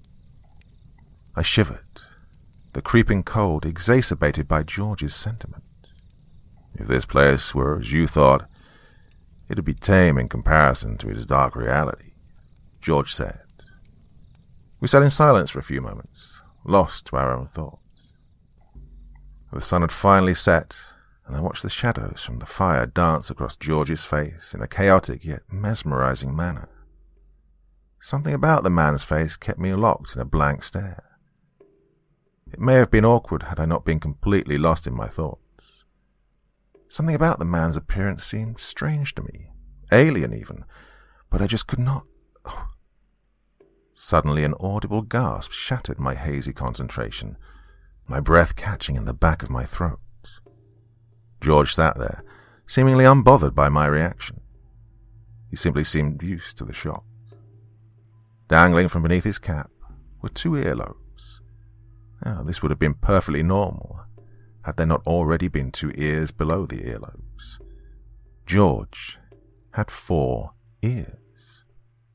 I shivered, the creeping cold exacerbated by George's sentiment. If this place were as you thought, it'd be tame in comparison to its dark reality, George said. We sat in silence for a few moments, lost to our own thoughts. The sun had finally set, and I watched the shadows from the fire dance across George's face in a chaotic yet mesmerizing manner. Something about the man's face kept me locked in a blank stare. It may have been awkward had I not been completely lost in my thoughts. Something about the man's appearance seemed strange to me, alien even, but I just could not... Oh. Suddenly an audible gasp shattered my hazy concentration, my breath catching in the back of my throat. George sat there, seemingly unbothered by my reaction. He simply seemed used to the shock. Dangling from beneath his cap were two earlobes. Oh, this would have been perfectly normal, had there not already been two ears below the earlobes. George had four ears.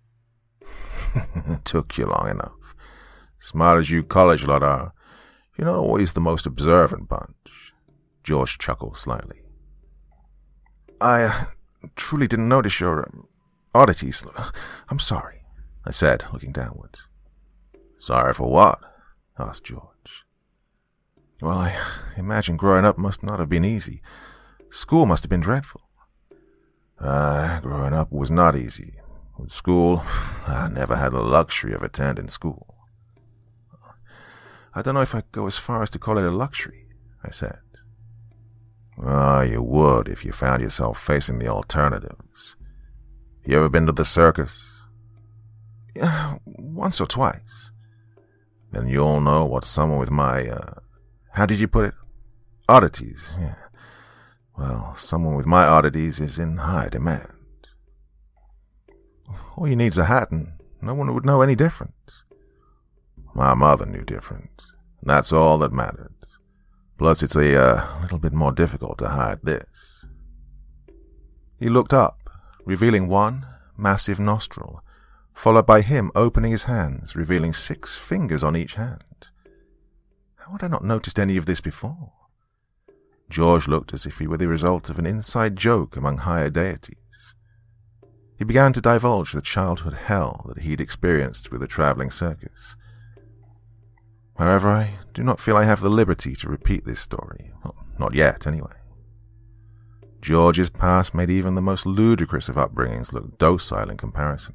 It took you long enough. Smart as you college lot are, you're not always the most observant bunch. George chuckled slightly. I uh, truly didn't notice your uh, oddities. I'm sorry, I said, looking downwards. Sorry for what? Asked George. Well, I imagine growing up must not have been easy. School must have been dreadful. Uh, growing up was not easy. With school, I never had the luxury of attending school. I don't know if I'd go as far as to call it a luxury, I said. Ah, oh, you would if you found yourself facing the alternatives. You ever been to the circus? Yeah, once or twice. Then you'll know what someone with my, uh, how did you put it? Oddities, yeah. Well, someone with my oddities is in high demand. All you need's a hat and no one would know any different. My mother knew different, and that's all that mattered. Plus, it's a uh, little bit more difficult to hide this. He looked up, revealing one massive nostril, followed by him opening his hands, revealing six fingers on each hand. How had I not noticed any of this before? George looked as if he were the result of an inside joke among higher deities. He began to divulge the childhood hell that he'd experienced with the travelling circus. However, I do not feel I have the liberty to repeat this story. Well, not yet, anyway. George's past made even the most ludicrous of upbringings look docile in comparison.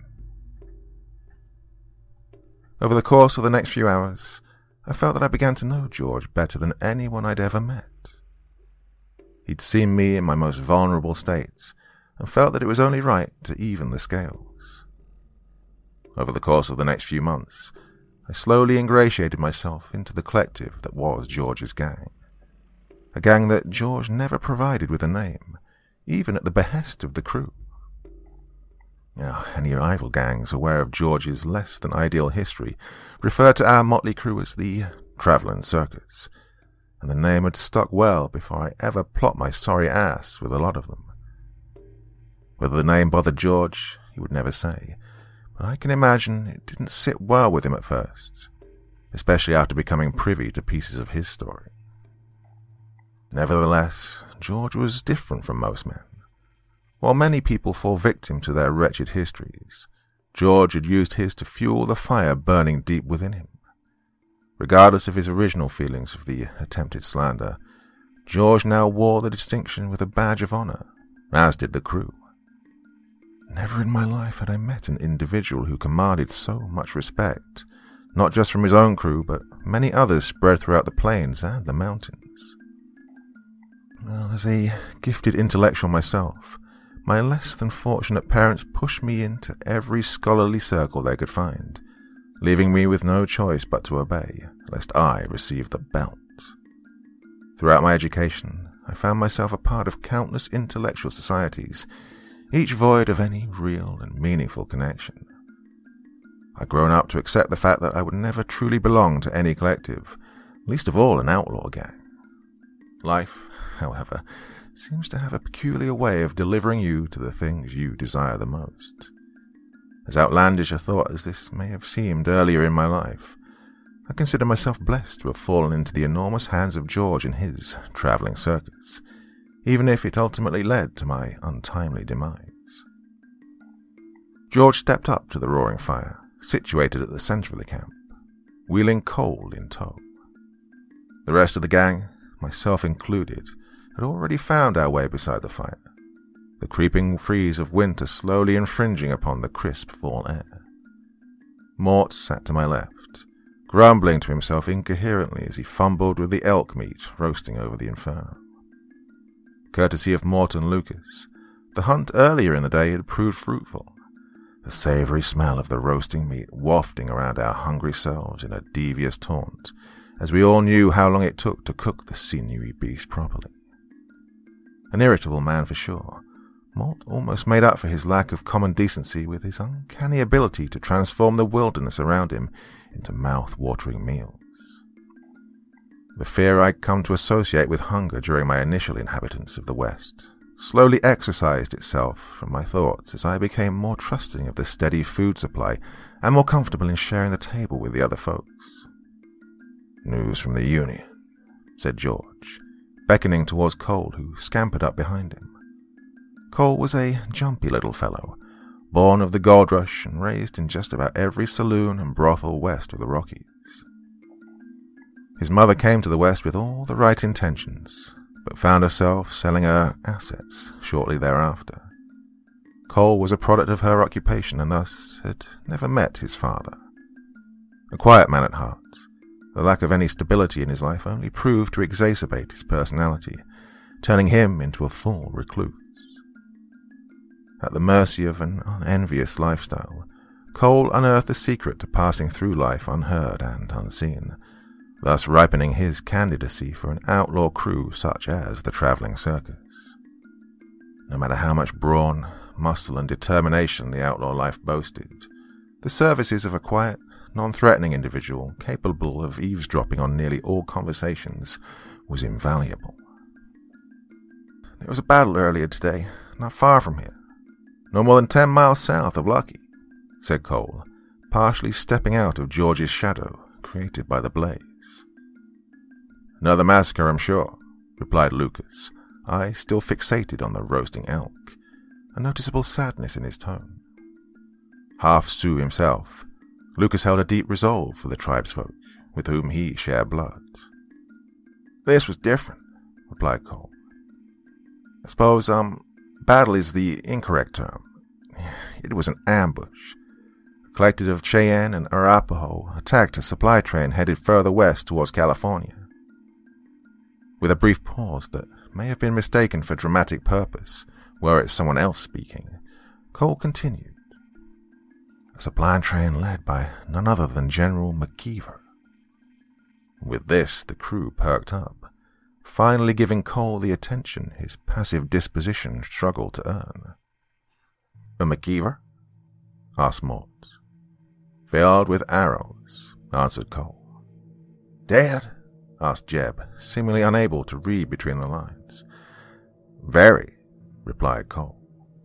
Over the course of the next few hours, I felt that I began to know George better than anyone I'd ever met. He'd seen me in my most vulnerable state, and felt that it was only right to even the scales. Over the course of the next few months, I slowly ingratiated myself into the collective that was George's gang. A gang that George never provided with a name, even at the behest of the crew. Now, any rival gangs aware of George's less-than-ideal history referred to our motley crew as the Travelling Circus, and the name had stuck well before I ever plopped my sorry ass with a lot of them. Whether the name bothered George, he would never say, but I can imagine it didn't sit well with him at first, especially after becoming privy to pieces of his story. Nevertheless, George was different from most men. While many people fall victim to their wretched histories, George had used his to fuel the fire burning deep within him. Regardless of his original feelings of the attempted slander, George now wore the distinction with a badge of honor, as did the crew. Never in my life had I met an individual who commanded so much respect, not just from his own crew, but many others spread throughout the plains and the mountains. Well, as a gifted intellectual myself, my less than fortunate parents pushed me into every scholarly circle they could find, leaving me with no choice but to obey, lest I receive the belt. Throughout my education, I found myself a part of countless intellectual societies, each void of any real and meaningful connection. I'd grown up to accept the fact that I would never truly belong to any collective, least of all an outlaw gang. Life, however, seems to have a peculiar way of delivering you to the things you desire the most. As outlandish a thought as this may have seemed earlier in my life, I consider myself blessed to have fallen into the enormous hands of George and his travelling circus, even if it ultimately led to my untimely demise. George stepped up to the roaring fire, situated at the centre of the camp, wheeling Cole in tow. The rest of the gang, myself included, had already found our way beside the fire, the creeping freeze of winter slowly infringing upon the crisp fall air. Mort sat to my left, grumbling to himself incoherently as he fumbled with the elk meat roasting over the inferno. Courtesy of Mort and Lucas, the hunt earlier in the day had proved fruitful, the savoury smell of the roasting meat wafting around our hungry selves in a devious taunt, as we all knew how long it took to cook the sinewy beast properly. An irritable man for sure, Mort almost made up for his lack of common decency with his uncanny ability to transform the wilderness around him into mouth-watering meals. The fear I'd come to associate with hunger during my initial inhabitance of the West slowly exorcised itself from my thoughts as I became more trusting of the steady food supply and more comfortable in sharing the table with the other folks. "News from the Union," said George, beckoning towards Cole, who scampered up behind him. Cole was a jumpy little fellow, born of the gold rush and raised in just about every saloon and brothel west of the Rockies. His mother came to the West with all the right intentions, but found herself selling her assets shortly thereafter. Cole was a product of her occupation and thus had never met his father. A quiet man at heart, the lack of any stability in his life only proved to exacerbate his personality, turning him into a full recluse. At the mercy of an unenvious lifestyle, Cole unearthed the secret to passing through life unheard and unseen, thus ripening his candidacy for an outlaw crew such as the travelling circus. No matter how much brawn, muscle, and determination the outlaw life boasted, the services of a quiet, non-threatening individual capable of eavesdropping on nearly all conversations was invaluable. "There was a battle earlier today, not far from here, no more than ten miles south of Lucky," said Cole, partially stepping out of George's shadow created by the blaze. "Another massacre, I'm sure," replied Lucas, eye still fixated on the roasting elk, a noticeable sadness in his tone. Half Sioux himself, Lucas held a deep resolve for the tribesfolk with whom he shared blood. "This was different," replied Cole. "I suppose, um, battle is the incorrect term. It was an ambush. A collective of Cheyenne and Arapaho attacked a supply train headed further west towards California." With a brief pause that may have been mistaken for dramatic purpose, were it someone else speaking, Cole continued. "A supply train led by none other than General McKeever." With this, the crew perked up, finally giving Cole the attention his passive disposition struggled to earn. "A McKeever?" asked Mort. "Filled with arrows," answered Cole. "Dead?" asked Jeb, seemingly unable to read between the lines. "Very," replied Cole.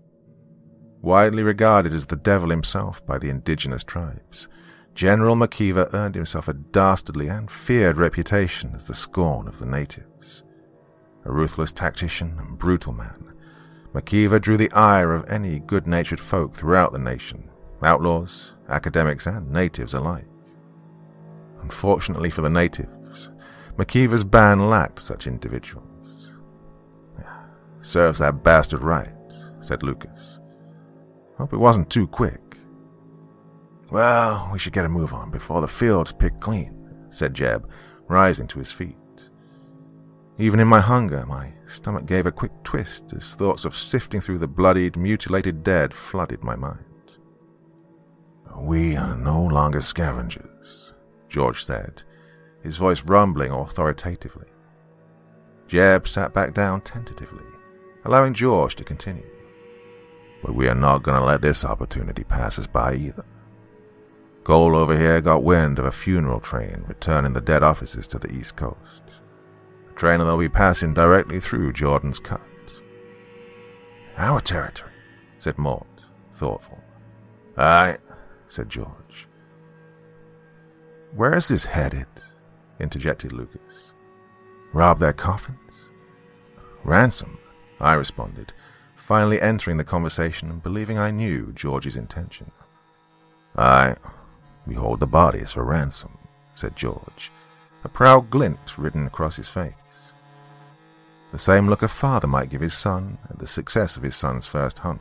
Widely regarded as the devil himself by the indigenous tribes, General McKeever earned himself a dastardly and feared reputation as the scorn of the natives. A ruthless tactician and brutal man, McKeever drew the ire of any good-natured folk throughout the nation, outlaws, academics, and natives alike. Unfortunately for the natives, McKeever's band lacked such individuals. Serves that bastard right, said Lucas. Hope it wasn't too quick. Well, we should get a move on before the field's picked clean, said Jeb, rising to his feet. Even in my hunger, my stomach gave a quick twist as thoughts of sifting through the bloodied, mutilated dead flooded my mind. We are no longer scavengers, George said, his voice rumbling authoritatively. Jeb sat back down tentatively, allowing George to continue. But we are not going to let this opportunity pass us by either. Cole over here got wind of a funeral train returning the dead officers to the East Coast. A train that'll be passing directly through Jordan's Cut. Our territory, said Mort, thoughtful. Aye, said George. Where is this headed? Interjected Lucas. Rob their coffins? Ransom, I responded, finally entering the conversation and believing I knew George's intention. Aye, we hold the bodies for ransom, said George, a proud glint written across his face. The same look a father might give his son at the success of his son's first hunt.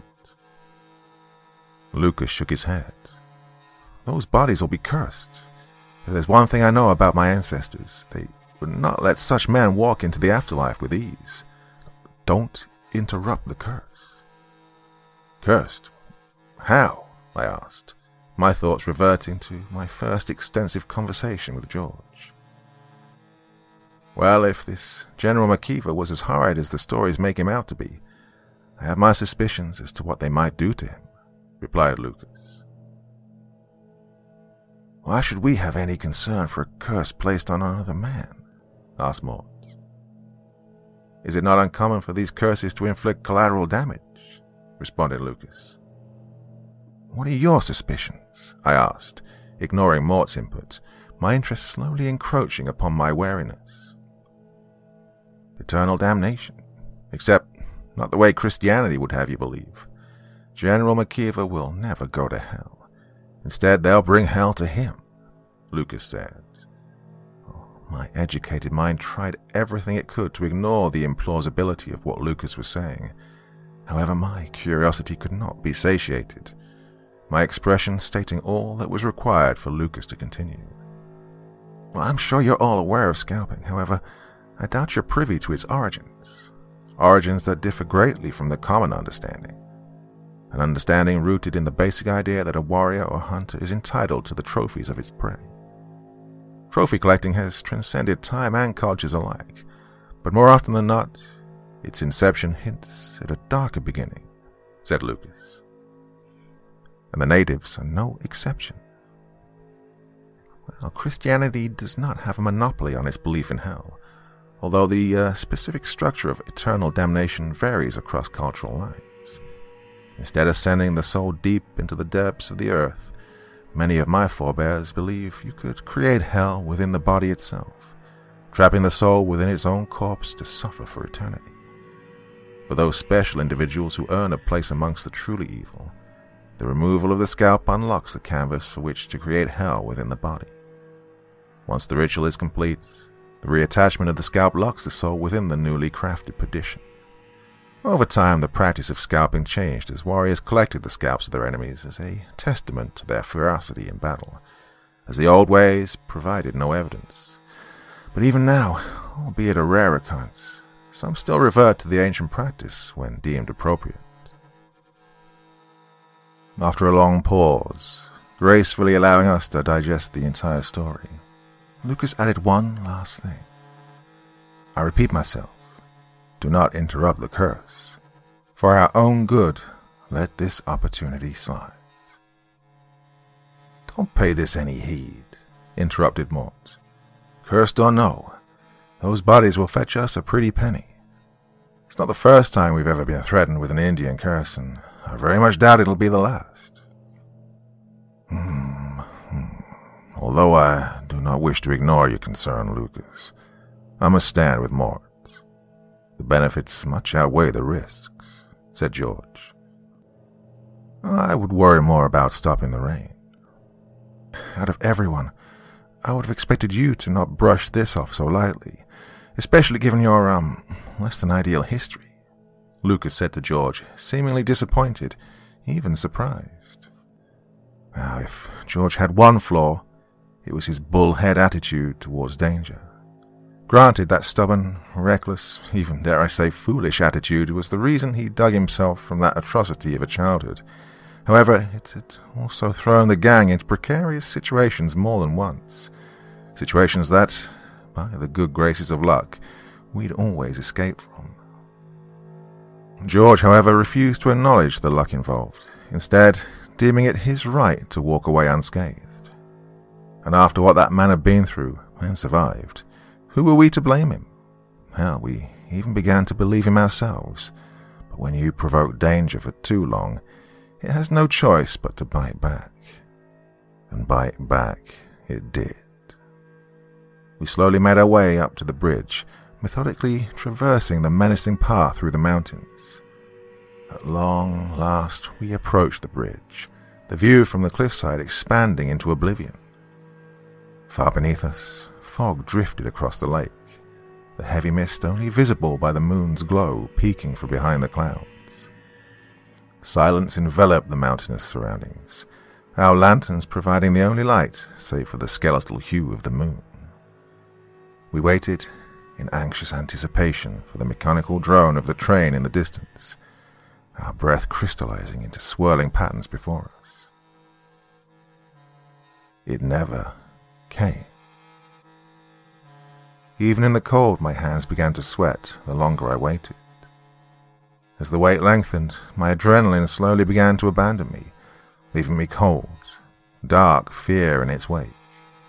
Lucas shook his head. Those bodies will be cursed. If there's one thing I know about my ancestors, they would not let such men walk into the afterlife with ease. Don't interrupt the curse. Cursed? How? I asked, my thoughts reverting to my first extensive conversation with George. Well, if this General McKeever was as hard as the stories make him out to be, I have my suspicions as to what they might do to him, replied Lucas. Why should we have any concern for a curse placed on another man? Asked Mort. Is it not uncommon for these curses to inflict collateral damage? Responded Lucas. What are your suspicions? I asked, ignoring Mort's input, my interest slowly encroaching upon my wariness. Eternal damnation. Except not the way Christianity would have you believe. General McKeever will never go to hell. Instead, they'll bring hell to him, Lucas said. Oh, my educated mind tried everything it could to ignore the implausibility of what Lucas was saying. However, my curiosity could not be satiated, my expression stating all that was required for Lucas to continue. Well, I'm sure you're all aware of scalping. However, I doubt you're privy to its origins. Origins that differ greatly from the common understanding. An understanding rooted in the basic idea that a warrior or hunter is entitled to the trophies of its prey. Trophy collecting has transcended time and cultures alike, but more often than not, its inception hints at a darker beginning, said Lucas. And the natives are no exception. Well, Christianity does not have a monopoly on its belief in hell, although the uh, specific structure of eternal damnation varies across cultural lines. Instead of sending the soul deep into the depths of the earth, many of my forebears believe you could create hell within the body itself, trapping the soul within its own corpse to suffer for eternity. For those special individuals who earn a place amongst the truly evil, the removal of the scalp unlocks the canvas for which to create hell within the body. Once the ritual is complete, the reattachment of the scalp locks the soul within the newly crafted perdition. Over time, the practice of scalping changed as warriors collected the scalps of their enemies as a testament to their ferocity in battle, as the old ways provided no evidence. But even now, albeit a rare occurrence, some still revert to the ancient practice when deemed appropriate. After a long pause, gracefully allowing us to digest the entire story, Lucas added one last thing. I repeat myself. Do not interrupt the curse. For our own good, let this opportunity slide. Don't pay this any heed, interrupted Mort. Cursed or no, those bodies will fetch us a pretty penny. It's not the first time we've ever been threatened with an Indian curse, and I very much doubt it'll be the last. Hmm. hmm. Although I do not wish to ignore your concern, Lucas, I must stand with Mort. The benefits much outweigh the risks, said George. I would worry more about stopping the rain. Out of everyone, I would have expected you to not brush this off so lightly, especially given your, um, less than ideal history, Lucas said to George, seemingly disappointed, even surprised. Now, if George had one flaw, it was his bullhead attitude towards danger. Granted, that stubborn, reckless, even dare I say foolish attitude was the reason he dug himself from that atrocity of a childhood. However, it had also thrown the gang into precarious situations more than once. Situations that, by the good graces of luck, we'd always escaped from. George, however, refused to acknowledge the luck involved, instead deeming it his right to walk away unscathed. And after what that man had been through, and survived, who were we to blame him? Hell, we even began to believe him ourselves, but when you provoke danger for too long, it has no choice but to bite back. And bite back it did. We slowly made our way up to the bridge, methodically traversing the menacing path through the mountains. At long last we approached the bridge, the view from the cliffside expanding into oblivion. Far beneath us, fog drifted across the lake, the heavy mist only visible by the moon's glow peeking from behind the clouds. Silence enveloped the mountainous surroundings, our lanterns providing the only light save for the skeletal hue of the moon. We waited in anxious anticipation for the mechanical drone of the train in the distance, our breath crystallizing into swirling patterns before us. It never came. Even in the cold, my hands began to sweat the longer I waited. As the wait lengthened, my adrenaline slowly began to abandon me, leaving me cold, dark fear in its wake.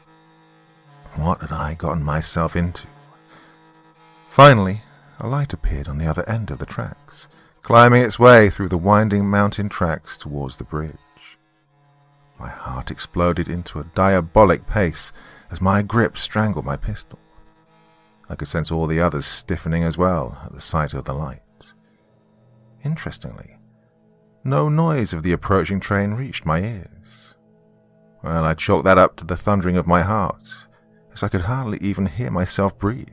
What had I gotten myself into? Finally, a light appeared on the other end of the tracks, climbing its way through the winding mountain tracks towards the bridge. My heart exploded into a diabolic pace as my grip strangled my pistol. I could sense all the others stiffening as well at the sight of the light. Interestingly, no noise of the approaching train reached my ears. Well, I chalked that up to the thundering of my heart, as I could hardly even hear myself breathe.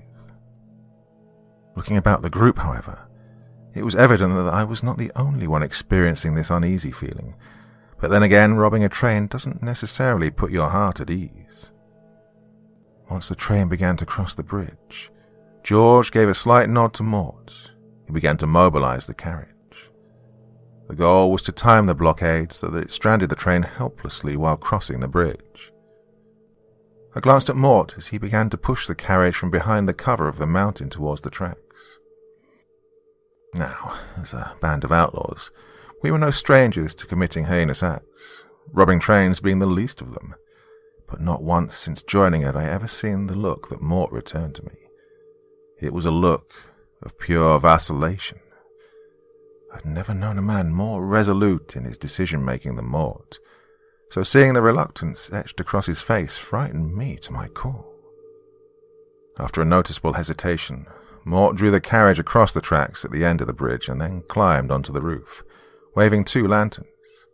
Looking about the group, however, it was evident that I was not the only one experiencing this uneasy feeling, but then again, robbing a train doesn't necessarily put your heart at ease. Once the train began to cross the bridge, George gave a slight nod to Mort. He began to mobilize the carriage. The goal was to time the blockade so that it stranded the train helplessly while crossing the bridge. I glanced at Mort as he began to push the carriage from behind the cover of the mountain towards the tracks. Now, as a band of outlaws, we were no strangers to committing heinous acts, robbing trains being the least of them. But not once since joining it had I ever seen the look that Mort returned to me. It was a look of pure vacillation. I'd never known a man more resolute in his decision-making than Mort, so seeing the reluctance etched across his face frightened me to my core. After a noticeable hesitation, Mort drew the carriage across the tracks at the end of the bridge and then climbed onto the roof, waving two lanterns.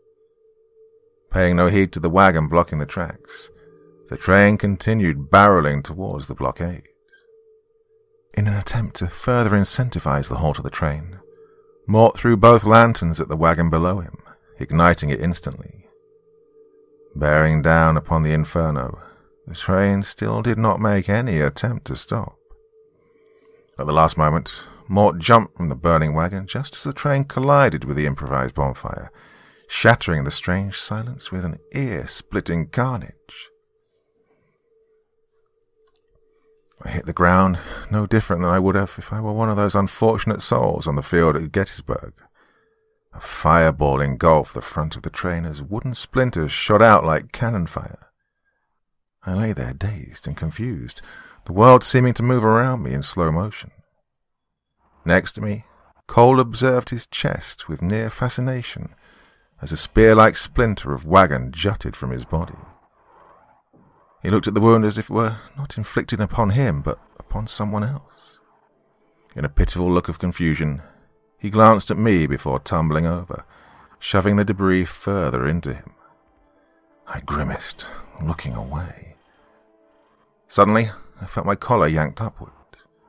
Paying no heed to the wagon blocking the tracks, the train continued barreling towards the blockade. In an attempt to further incentivize the halt of the train, Mort threw both lanterns at the wagon below him, igniting it instantly. Bearing down upon the inferno, the train still did not make any attempt to stop. At the last moment, Mort jumped from the burning wagon just as the train collided with the improvised bonfire, shattering the strange silence with an ear-splitting carnage. I hit the ground no different than I would have if I were one of those unfortunate souls on the field at Gettysburg. A fireball engulfed the front of the train as wooden splinters shot out like cannon fire. I lay there dazed and confused, the world seeming to move around me in slow motion. Next to me, Cole observed his chest with near fascination as a spear-like splinter of wagon jutted from his body. He looked at the wound as if it were not inflicted upon him, but upon someone else. In a pitiful look of confusion, he glanced at me before tumbling over, shoving the debris further into him. I grimaced, looking away. Suddenly, I felt my collar yanked upward.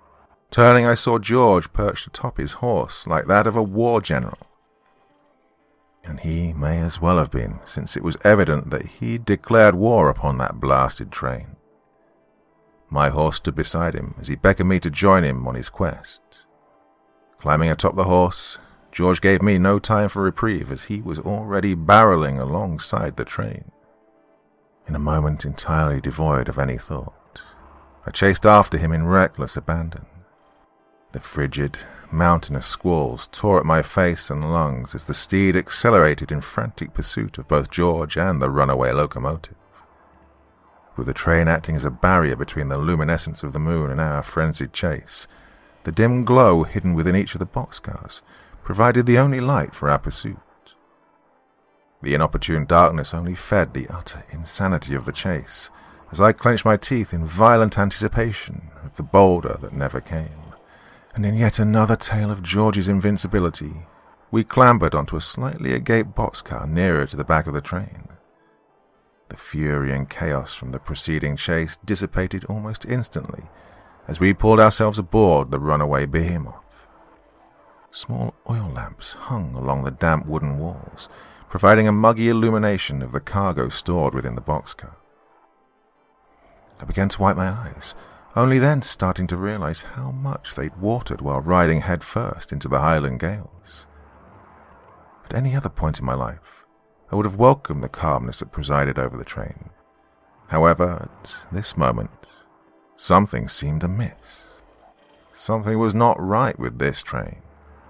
Turning, I saw George perched atop his horse like that of a war general. And he may as well have been, since it was evident that he declared war upon that blasted train. My horse stood beside him as he beckoned me to join him on his quest. Climbing atop the horse, George gave me no time for reprieve as he was already barreling alongside the train. In a moment entirely devoid of any thought, I chased after him in reckless abandon. The frigid, mountainous squalls tore at my face and lungs as the steed accelerated in frantic pursuit of both George and the runaway locomotive. With the train acting as a barrier between the luminescence of the moon and our frenzied chase, the dim glow hidden within each of the boxcars provided the only light for our pursuit. The inopportune darkness only fed the utter insanity of the chase, as I clenched my teeth in violent anticipation of the boulder that never came. And in yet another tale of George's invincibility, we clambered onto a slightly agape boxcar nearer to the back of the train. The fury and chaos from the preceding chase dissipated almost instantly as we pulled ourselves aboard the runaway behemoth. Small oil lamps hung along the damp wooden walls, providing a muggy illumination of the cargo stored within the boxcar. I began to wipe my eyes, only then starting to realize how much they'd watered while riding head first into the Highland gales. At any other point in my life, I would have welcomed the calmness that presided over the train. However, at this moment, something seemed amiss. Something was not right with this train.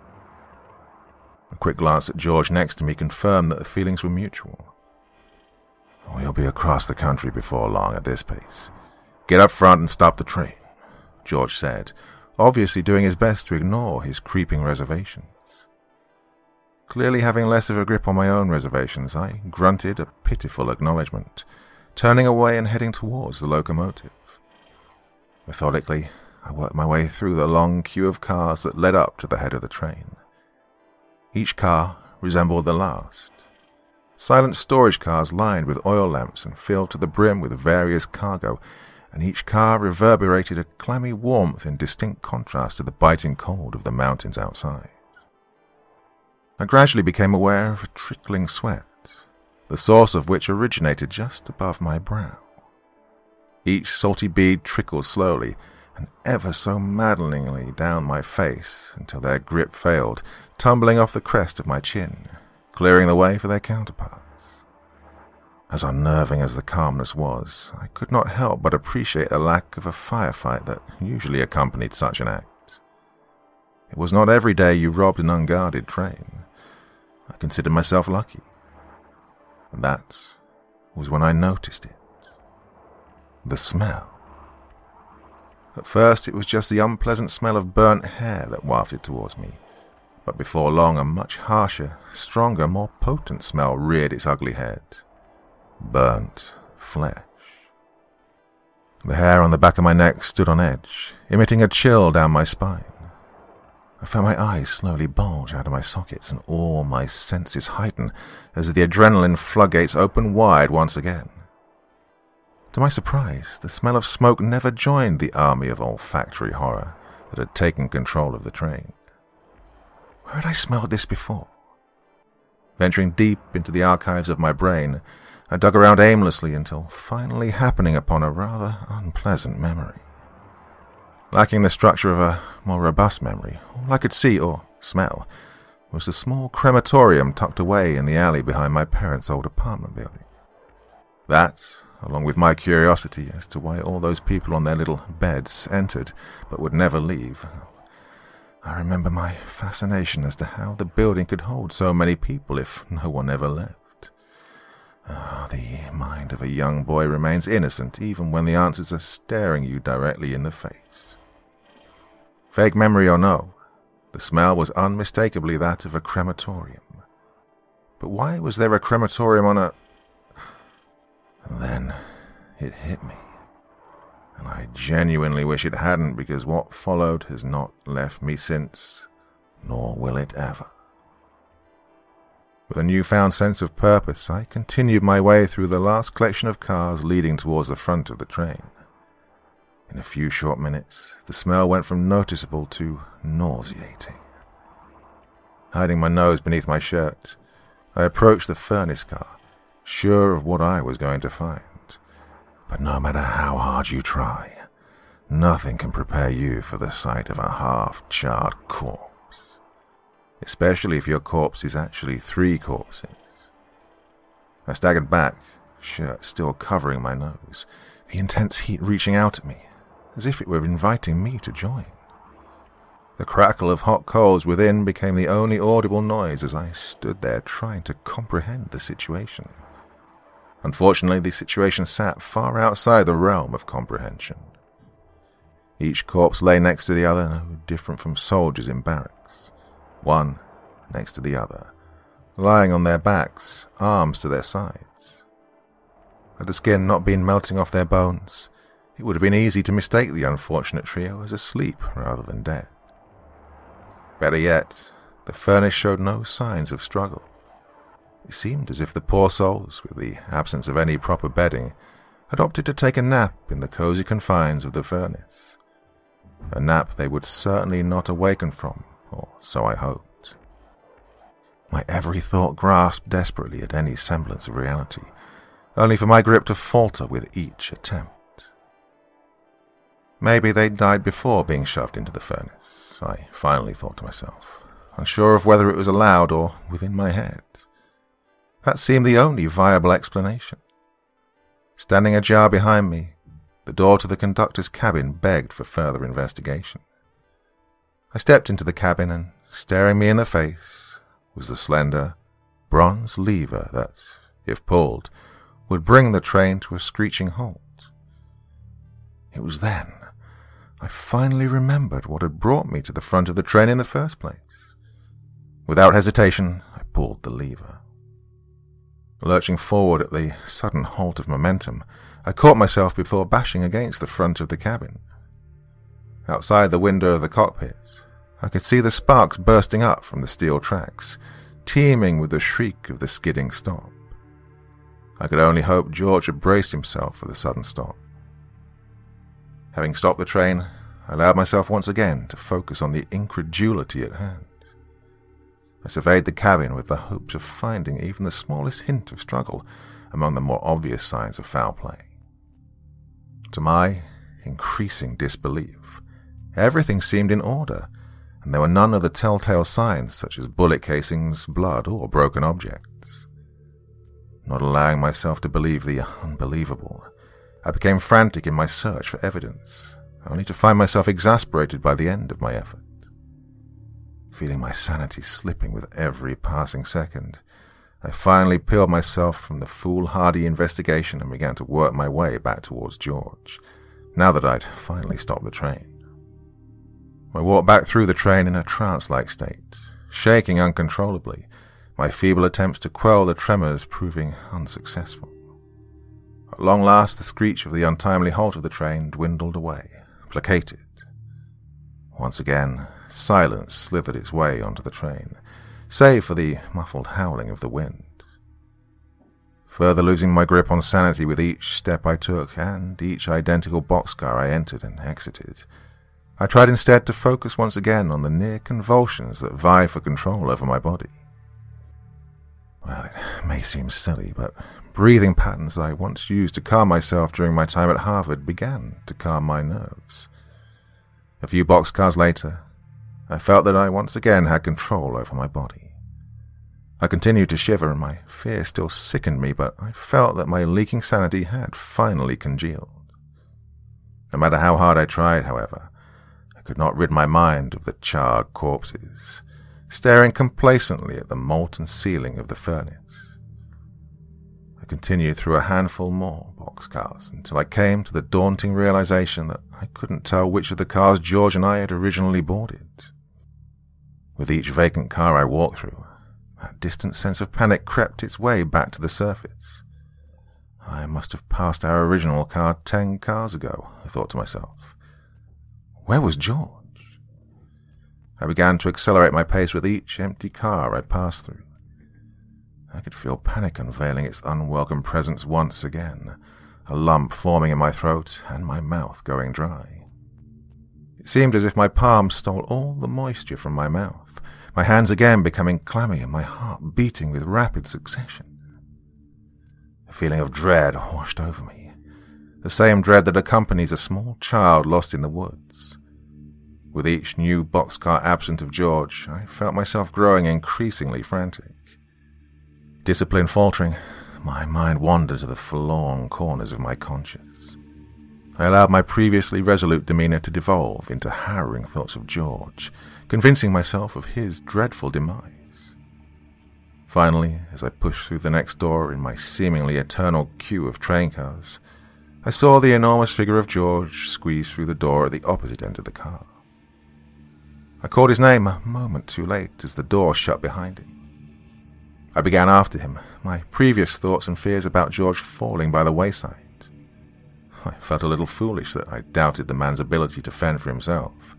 A quick glance at George next to me confirmed that the feelings were mutual. "We'll be across the country before long at this pace. Get up front and stop the train," George said, obviously doing his best to ignore his creeping reservations. Clearly having less of a grip on my own reservations, I grunted a pitiful acknowledgement, turning away and heading towards the locomotive. Methodically, I worked my way through the long queue of cars that led up to the head of the train. Each car resembled the last. Silent storage cars lined with oil lamps and filled to the brim with various cargo, and each car reverberated a clammy warmth in distinct contrast to the biting cold of the mountains outside. I gradually became aware of a trickling sweat, the source of which originated just above my brow. Each salty bead trickled slowly and ever so maddeningly down my face until their grip failed, tumbling off the crest of my chin, clearing the way for their counterparts. As unnerving as the calmness was, I could not help but appreciate the lack of a firefight that usually accompanied such an act. It was not every day you robbed an unguarded train. I considered myself lucky. And that was when I noticed it. The smell. At first it was just the unpleasant smell of burnt hair that wafted towards me, but before long a much harsher, stronger, more potent smell reared its ugly head. Burnt flesh. The hair on the back of my neck stood on edge, emitting a chill down my spine. I felt my eyes slowly bulge out of my sockets and all my senses heighten as the adrenaline floodgates opened wide once again. To my surprise, the smell of smoke never joined the army of olfactory horror that had taken control of the train. Where had I smelled this before? Venturing deep into the archives of my brain, I dug around aimlessly until finally happening upon a rather unpleasant memory. Lacking the structure of a more robust memory, all I could see or smell was the small crematorium tucked away in the alley behind my parents' old apartment building. That, along with my curiosity as to why all those people on their little beds entered but would never leave. I remember my fascination as to how the building could hold so many people if no one ever left. Ah, the mind of a young boy remains innocent even when the answers are staring you directly in the face. Fake memory or no, the smell was unmistakably that of a crematorium. But why was there a crematorium on a... And then it hit me, and I genuinely wish it hadn't, because what followed has not left me since, nor will it ever. With a newfound sense of purpose, I continued my way through the last collection of cars leading towards the front of the train. In a few short minutes, the smell went from noticeable to nauseating. Hiding my nose beneath my shirt, I approached the furnace car, sure of what I was going to find. But no matter how hard you try, nothing can prepare you for the sight of a half-charred corpse, especially if your corpse is actually three corpses. I staggered back, shirt still covering my nose, the intense heat reaching out at me, as if it were inviting me to join. The crackle of hot coals within became the only audible noise as I stood there trying to comprehend the situation. Unfortunately, the situation sat far outside the realm of comprehension. Each corpse lay next to the other, no different from soldiers in barracks, one next to the other, lying on their backs, arms to their sides. Had the skin not been melting off their bones, it would have been easy to mistake the unfortunate trio as asleep rather than dead. Better yet, the furnace showed no signs of struggle. It seemed as if the poor souls, with the absence of any proper bedding, had opted to take a nap in the cosy confines of the furnace. A nap they would certainly not awaken from, or so I hoped. My every thought grasped desperately at any semblance of reality, only for my grip to falter with each attempt. Maybe they'd died before being shoved into the furnace, I finally thought to myself, unsure of whether it was aloud or within my head. That seemed the only viable explanation. Standing ajar behind me, the door to the conductor's cabin begged for further investigation. I stepped into the cabin and, staring me in the face, was the slender, bronze lever that, if pulled, would bring the train to a screeching halt. It was then I finally remembered what had brought me to the front of the train in the first place. Without hesitation, I pulled the lever. Lurching forward at the sudden halt of momentum, I caught myself before bashing against the front of the cabin. Outside the window of the cockpit, I could see the sparks bursting up from the steel tracks, teeming with the shriek of the skidding stop. I could only hope George had braced himself for the sudden stop. Having stopped the train, I allowed myself once again to focus on the incredulity at hand. I surveyed the cabin with the hopes of finding even the smallest hint of struggle among the more obvious signs of foul play. To my increasing disbelief, everything seemed in order, and there were none of the telltale signs such as bullet casings, blood, or broken objects. Not allowing myself to believe the unbelievable, I became frantic in my search for evidence, only to find myself exasperated by the end of my effort. Feeling my sanity slipping with every passing second, I finally peeled myself from the foolhardy investigation and began to work my way back towards George, now that I'd finally stopped the train. I walked back through the train in a trance-like state, shaking uncontrollably, my feeble attempts to quell the tremors proving unsuccessful. At long last, the screech of the untimely halt of the train dwindled away, placated. Once again, silence slithered its way onto the train, save for the muffled howling of the wind. Further losing my grip on sanity with each step I took and each identical boxcar I entered and exited, I tried instead to focus once again on the near convulsions that vied for control over my body. Well, it may seem silly, but breathing patterns I once used to calm myself during my time at Harvard began to calm my nerves. A few boxcars later, I felt that I once again had control over my body. I continued to shiver, and my fear still sickened me, but I felt that my leaking sanity had finally congealed. No matter how hard I tried, however, I could not rid my mind of the charred corpses, staring complacently at the molten ceiling of the furnace. I continued through a handful more boxcars until I came to the daunting realization that I couldn't tell which of the cars George and I had originally boarded. With each vacant car I walked through, that distant sense of panic crept its way back to the surface. I must have passed our original car ten cars ago, I thought to myself. Where was George? I began to accelerate my pace with each empty car I passed through. I could feel panic unveiling its unwelcome presence once again, a lump forming in my throat and my mouth going dry. It seemed as if my palms stole all the moisture from my mouth, my hands again becoming clammy and my heart beating with rapid succession. A feeling of dread washed over me, the same dread that accompanies a small child lost in the woods. With each new boxcar absent of George, I felt myself growing increasingly frantic. Discipline faltering, my mind wandered to the forlorn corners of my conscience. I allowed my previously resolute demeanor to devolve into harrowing thoughts of George, convincing myself of his dreadful demise. Finally, as I pushed through the next door in my seemingly eternal queue of train cars, I saw the enormous figure of George squeeze through the door at the opposite end of the car. I called his name a moment too late as the door shut behind him. I began after him, my previous thoughts and fears about George falling by the wayside. I felt a little foolish that I doubted the man's ability to fend for himself.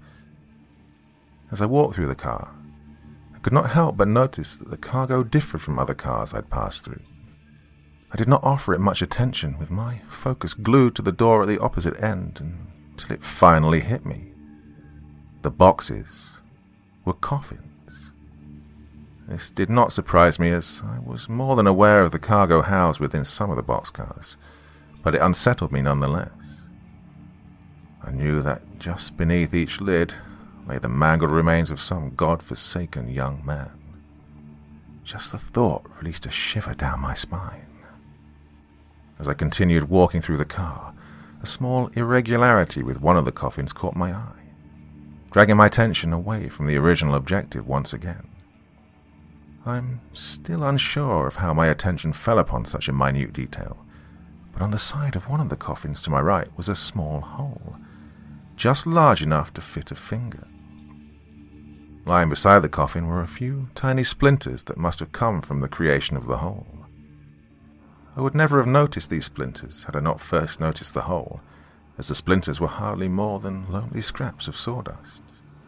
As I walked through the car, I could not help but notice that the cargo differed from other cars I'd passed through. I did not offer it much attention, with my focus glued to the door at the opposite end until it finally hit me. The boxes were coffins. This did not surprise me, as I was more than aware of the cargo housed within some of the boxcars, but it unsettled me nonetheless. I knew that just beneath each lid lay the mangled remains of some god-forsaken young man. Just the thought released a shiver down my spine. As I continued walking through the car, a small irregularity with one of the coffins caught my eye, dragging my attention away from the original objective once again. I'm still unsure of how my attention fell upon such a minute detail, but on the side of one of the coffins to my right was a small hole, just large enough to fit a finger. Lying beside the coffin were a few tiny splinters that must have come from the creation of the hole. I would never have noticed these splinters had I not first noticed the hole, as the splinters were hardly more than lonely scraps of sawdust.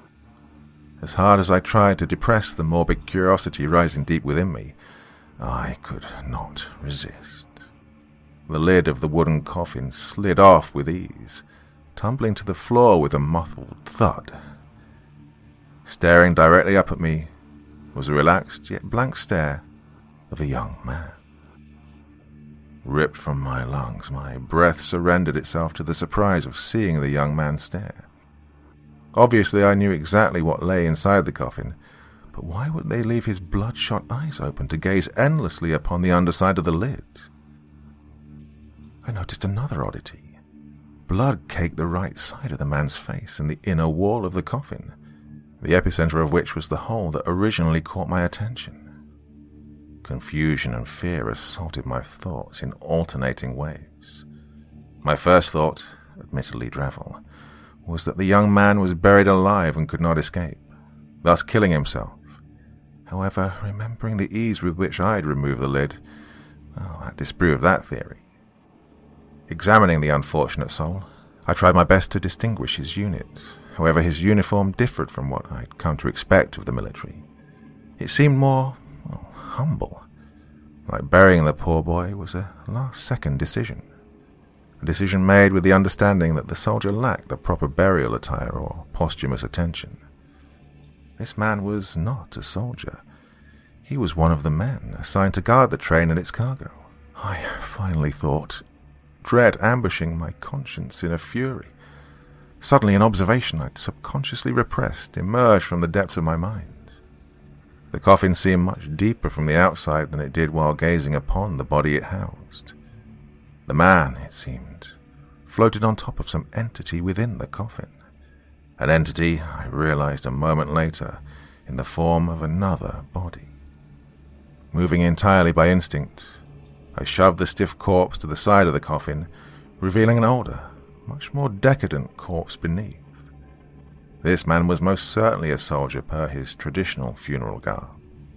As hard as I tried to depress the morbid curiosity rising deep within me, I could not resist. The lid of the wooden coffin slid off with ease, tumbling to the floor with a muffled thud. Staring directly up at me was a relaxed yet blank stare of a young man. Ripped from my lungs, my breath surrendered itself to the surprise of seeing the young man stare. Obviously, I knew exactly what lay inside the coffin, but why would they leave his bloodshot eyes open to gaze endlessly upon the underside of the lid? I noticed another oddity. Blood caked the right side of the man's face and the inner wall of the coffin, the epicenter of which was the hole that originally caught my attention. Confusion and fear assaulted my thoughts in alternating waves. My first thought, admittedly drivel, was that the young man was buried alive and could not escape, thus killing himself. However, remembering the ease with which I had removed the lid, well, that disproved that theory. Examining the unfortunate soul, I tried my best to distinguish his unit. However, his uniform differed from what I'd come to expect of the military. It seemed more, well, humble, like burying the poor boy was a last-second decision. A decision made with the understanding that the soldier lacked the proper burial attire or posthumous attention. This man was not a soldier. He was one of the men assigned to guard the train and its cargo. I finally thought, dread ambushing my conscience in a fury. Suddenly an observation I'd subconsciously repressed emerged from the depths of my mind. The coffin seemed much deeper from the outside than it did while gazing upon the body it housed. The man, it seemed, floated on top of some entity within the coffin. An entity, I realized a moment later, in the form of another body. Moving entirely by instinct, I shoved the stiff corpse to the side of the coffin, revealing an older, much more decadent corpse beneath. This man was most certainly a soldier per his traditional funeral garb.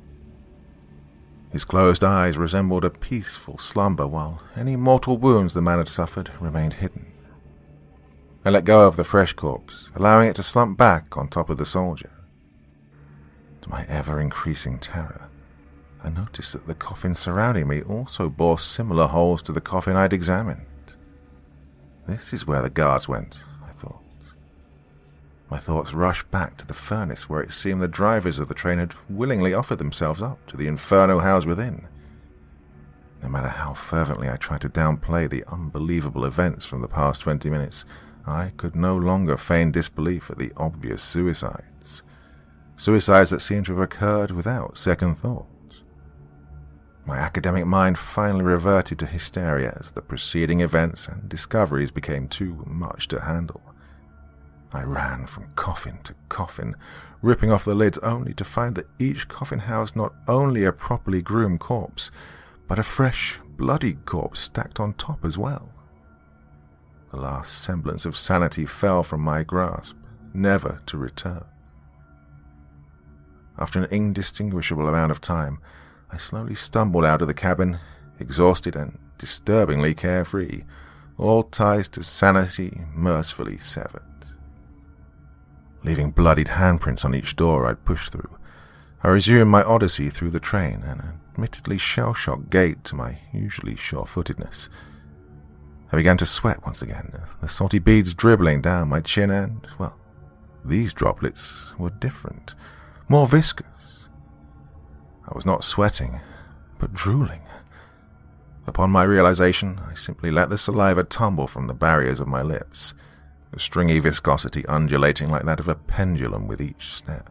His closed eyes resembled a peaceful slumber, while any mortal wounds the man had suffered remained hidden. I let go of the fresh corpse, allowing it to slump back on top of the soldier. To my ever-increasing terror, I noticed that the coffins surrounding me also bore similar holes to the coffin I'd examined. This is where the guards went, I thought. My thoughts rushed back to the furnace where it seemed the drivers of the train had willingly offered themselves up to the inferno housed within. No matter how fervently I tried to downplay the unbelievable events from the past twenty minutes, I could no longer feign disbelief at the obvious suicides. Suicides that seemed to have occurred without second thought. My academic mind finally reverted to hysteria as the preceding events and discoveries became too much to handle. I ran from coffin to coffin, ripping off the lids only to find that each coffin housed not only a properly groomed corpse, but a fresh, bloodied corpse stacked on top as well. The last semblance of sanity fell from my grasp, never to return. After an indistinguishable amount of time, I slowly stumbled out of the cabin, exhausted and disturbingly carefree, all ties to sanity mercifully severed. Leaving bloodied handprints on each door I'd pushed through, I resumed my odyssey through the train, an admittedly shell-shocked gait to my usually sure-footedness. I began to sweat once again, the salty beads dribbling down my chin and, well, these droplets were different, more viscous. I was not sweating, but drooling. Upon my realization, I simply let the saliva tumble from the barriers of my lips, the stringy viscosity undulating like that of a pendulum with each step.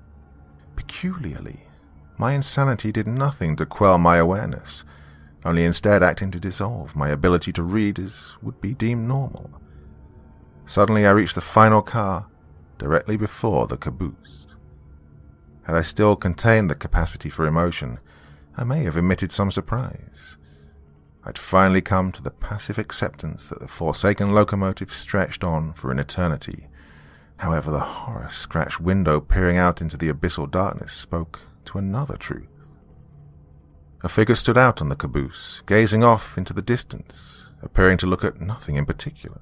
Peculiarly, my insanity did nothing to quell my awareness, only instead acting to dissolve my ability to read as would be deemed normal. Suddenly I reached the final car, directly before the caboose. Had I still contained the capacity for emotion, I may have emitted some surprise. I'd finally come to the passive acceptance that the forsaken locomotive stretched on for an eternity. However, the horror-scratched window peering out into the abyssal darkness spoke to another truth. A figure stood out on the caboose, gazing off into the distance, appearing to look at nothing in particular.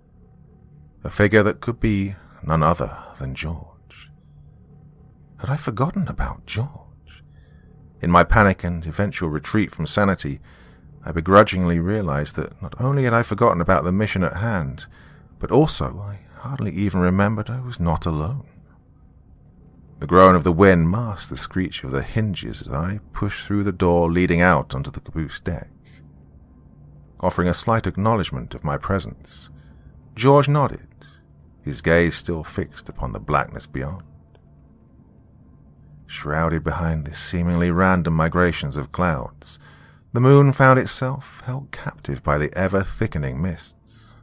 A figure that could be none other than George. Had I forgotten about George? In my panic and eventual retreat from sanity, I begrudgingly realized that not only had I forgotten about the mission at hand, but also I hardly even remembered I was not alone. The groan of the wind masked the screech of the hinges as I pushed through the door leading out onto the caboose deck. Offering a slight acknowledgement of my presence, George nodded, his gaze still fixed upon the blackness beyond. Shrouded behind the seemingly random migrations of clouds, the moon found itself held captive by the ever-thickening mists.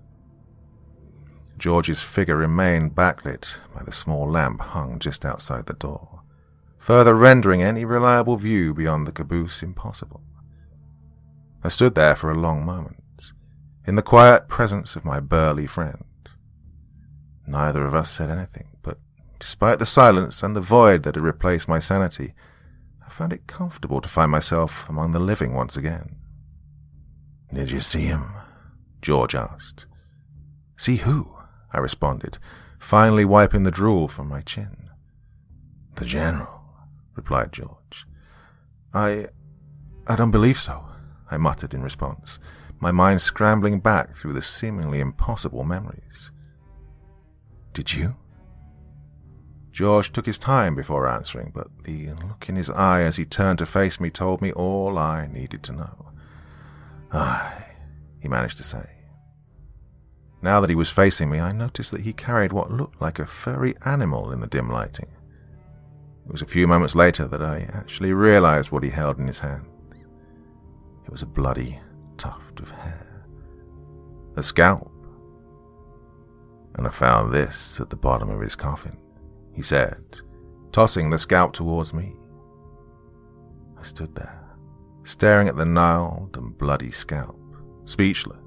George's figure remained backlit by the small lamp hung just outside the door, further rendering any reliable view beyond the caboose impossible. I stood there for a long moment, in the quiet presence of my burly friend. Neither of us said anything, but despite the silence and the void that had replaced my sanity, I found it comfortable to find myself among the living once again. "Did you see him?" George asked. "See who?" I responded, finally wiping the drool from my chin. "The General," replied George. I... I don't believe so," I muttered in response, my mind scrambling back through the seemingly impossible memories. "Did you?" George took his time before answering, but the look in his eye as he turned to face me told me all I needed to know. "Aye," he managed to say. Now that he was facing me, I noticed that he carried what looked like a furry animal in the dim lighting. It was a few moments later that I actually realized what he held in his hands. It was a bloody tuft of hair. A scalp. "And I found this at the bottom of his coffin," he said, tossing the scalp towards me. I stood there, staring at the gnarled and bloody scalp, speechless.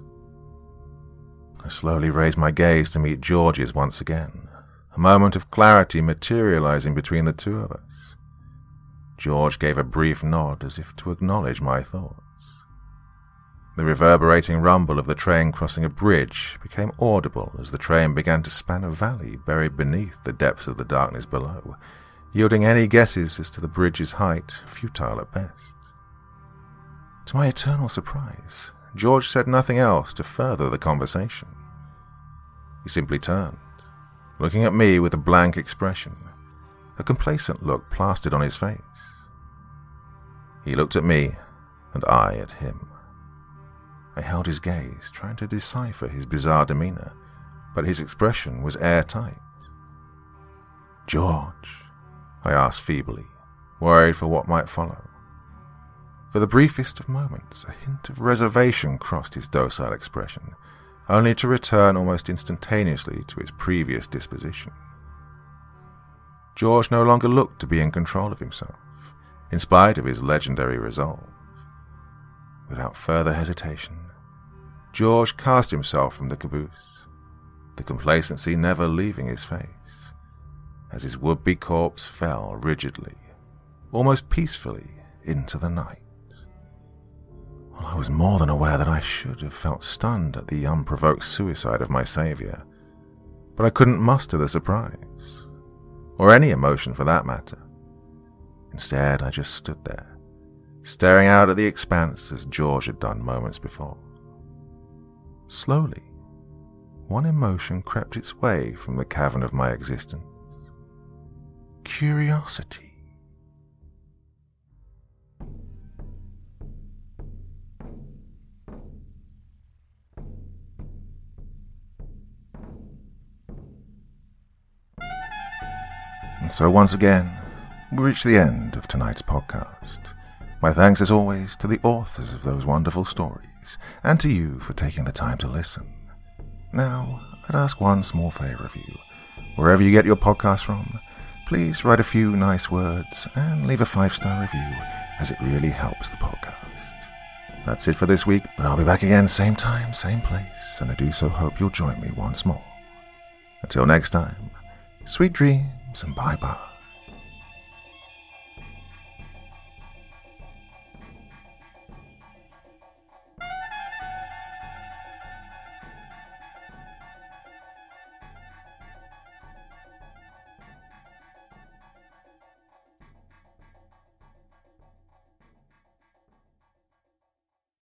I slowly raised my gaze to meet George's once again, a moment of clarity materializing between the two of us. George gave a brief nod as if to acknowledge my thoughts. The reverberating rumble of the train crossing a bridge became audible as the train began to span a valley buried beneath the depths of the darkness below, yielding any guesses as to the bridge's height futile at best. To my eternal surprise, George said nothing else to further the conversation. He simply turned, looking at me with a blank expression, a complacent look plastered on his face. He looked at me, and I at him. I held his gaze, trying to decipher his bizarre demeanor, but his expression was airtight. "George?" I asked feebly, worried for what might follow. For the briefest of moments, a hint of reservation crossed his docile expression, only to return almost instantaneously to his previous disposition. George no longer looked to be in control of himself, in spite of his legendary resolve. Without further hesitation, George cast himself from the caboose, the complacency never leaving his face, as his would-be corpse fell rigidly, almost peacefully, into the night. Well, I was more than aware that I should have felt stunned at the unprovoked suicide of my saviour, but I couldn't muster the surprise, or any emotion for that matter. Instead, I just stood there, staring out at the expanse as George had done moments before. Slowly, one emotion crept its way from the cavern of my existence. Curiosity. And so once again, we reach the end of tonight's podcast. My thanks as always to the authors of those wonderful stories, and to you for taking the time to listen. Now, I'd ask one small favour of you. Wherever you get your podcast from, please write a few nice words and leave a five-star review, as it really helps the podcast. That's it for this week, but I'll be back again same time, same place, and I do so hope you'll join me once more. Until next time, sweet dreams and bye-bye.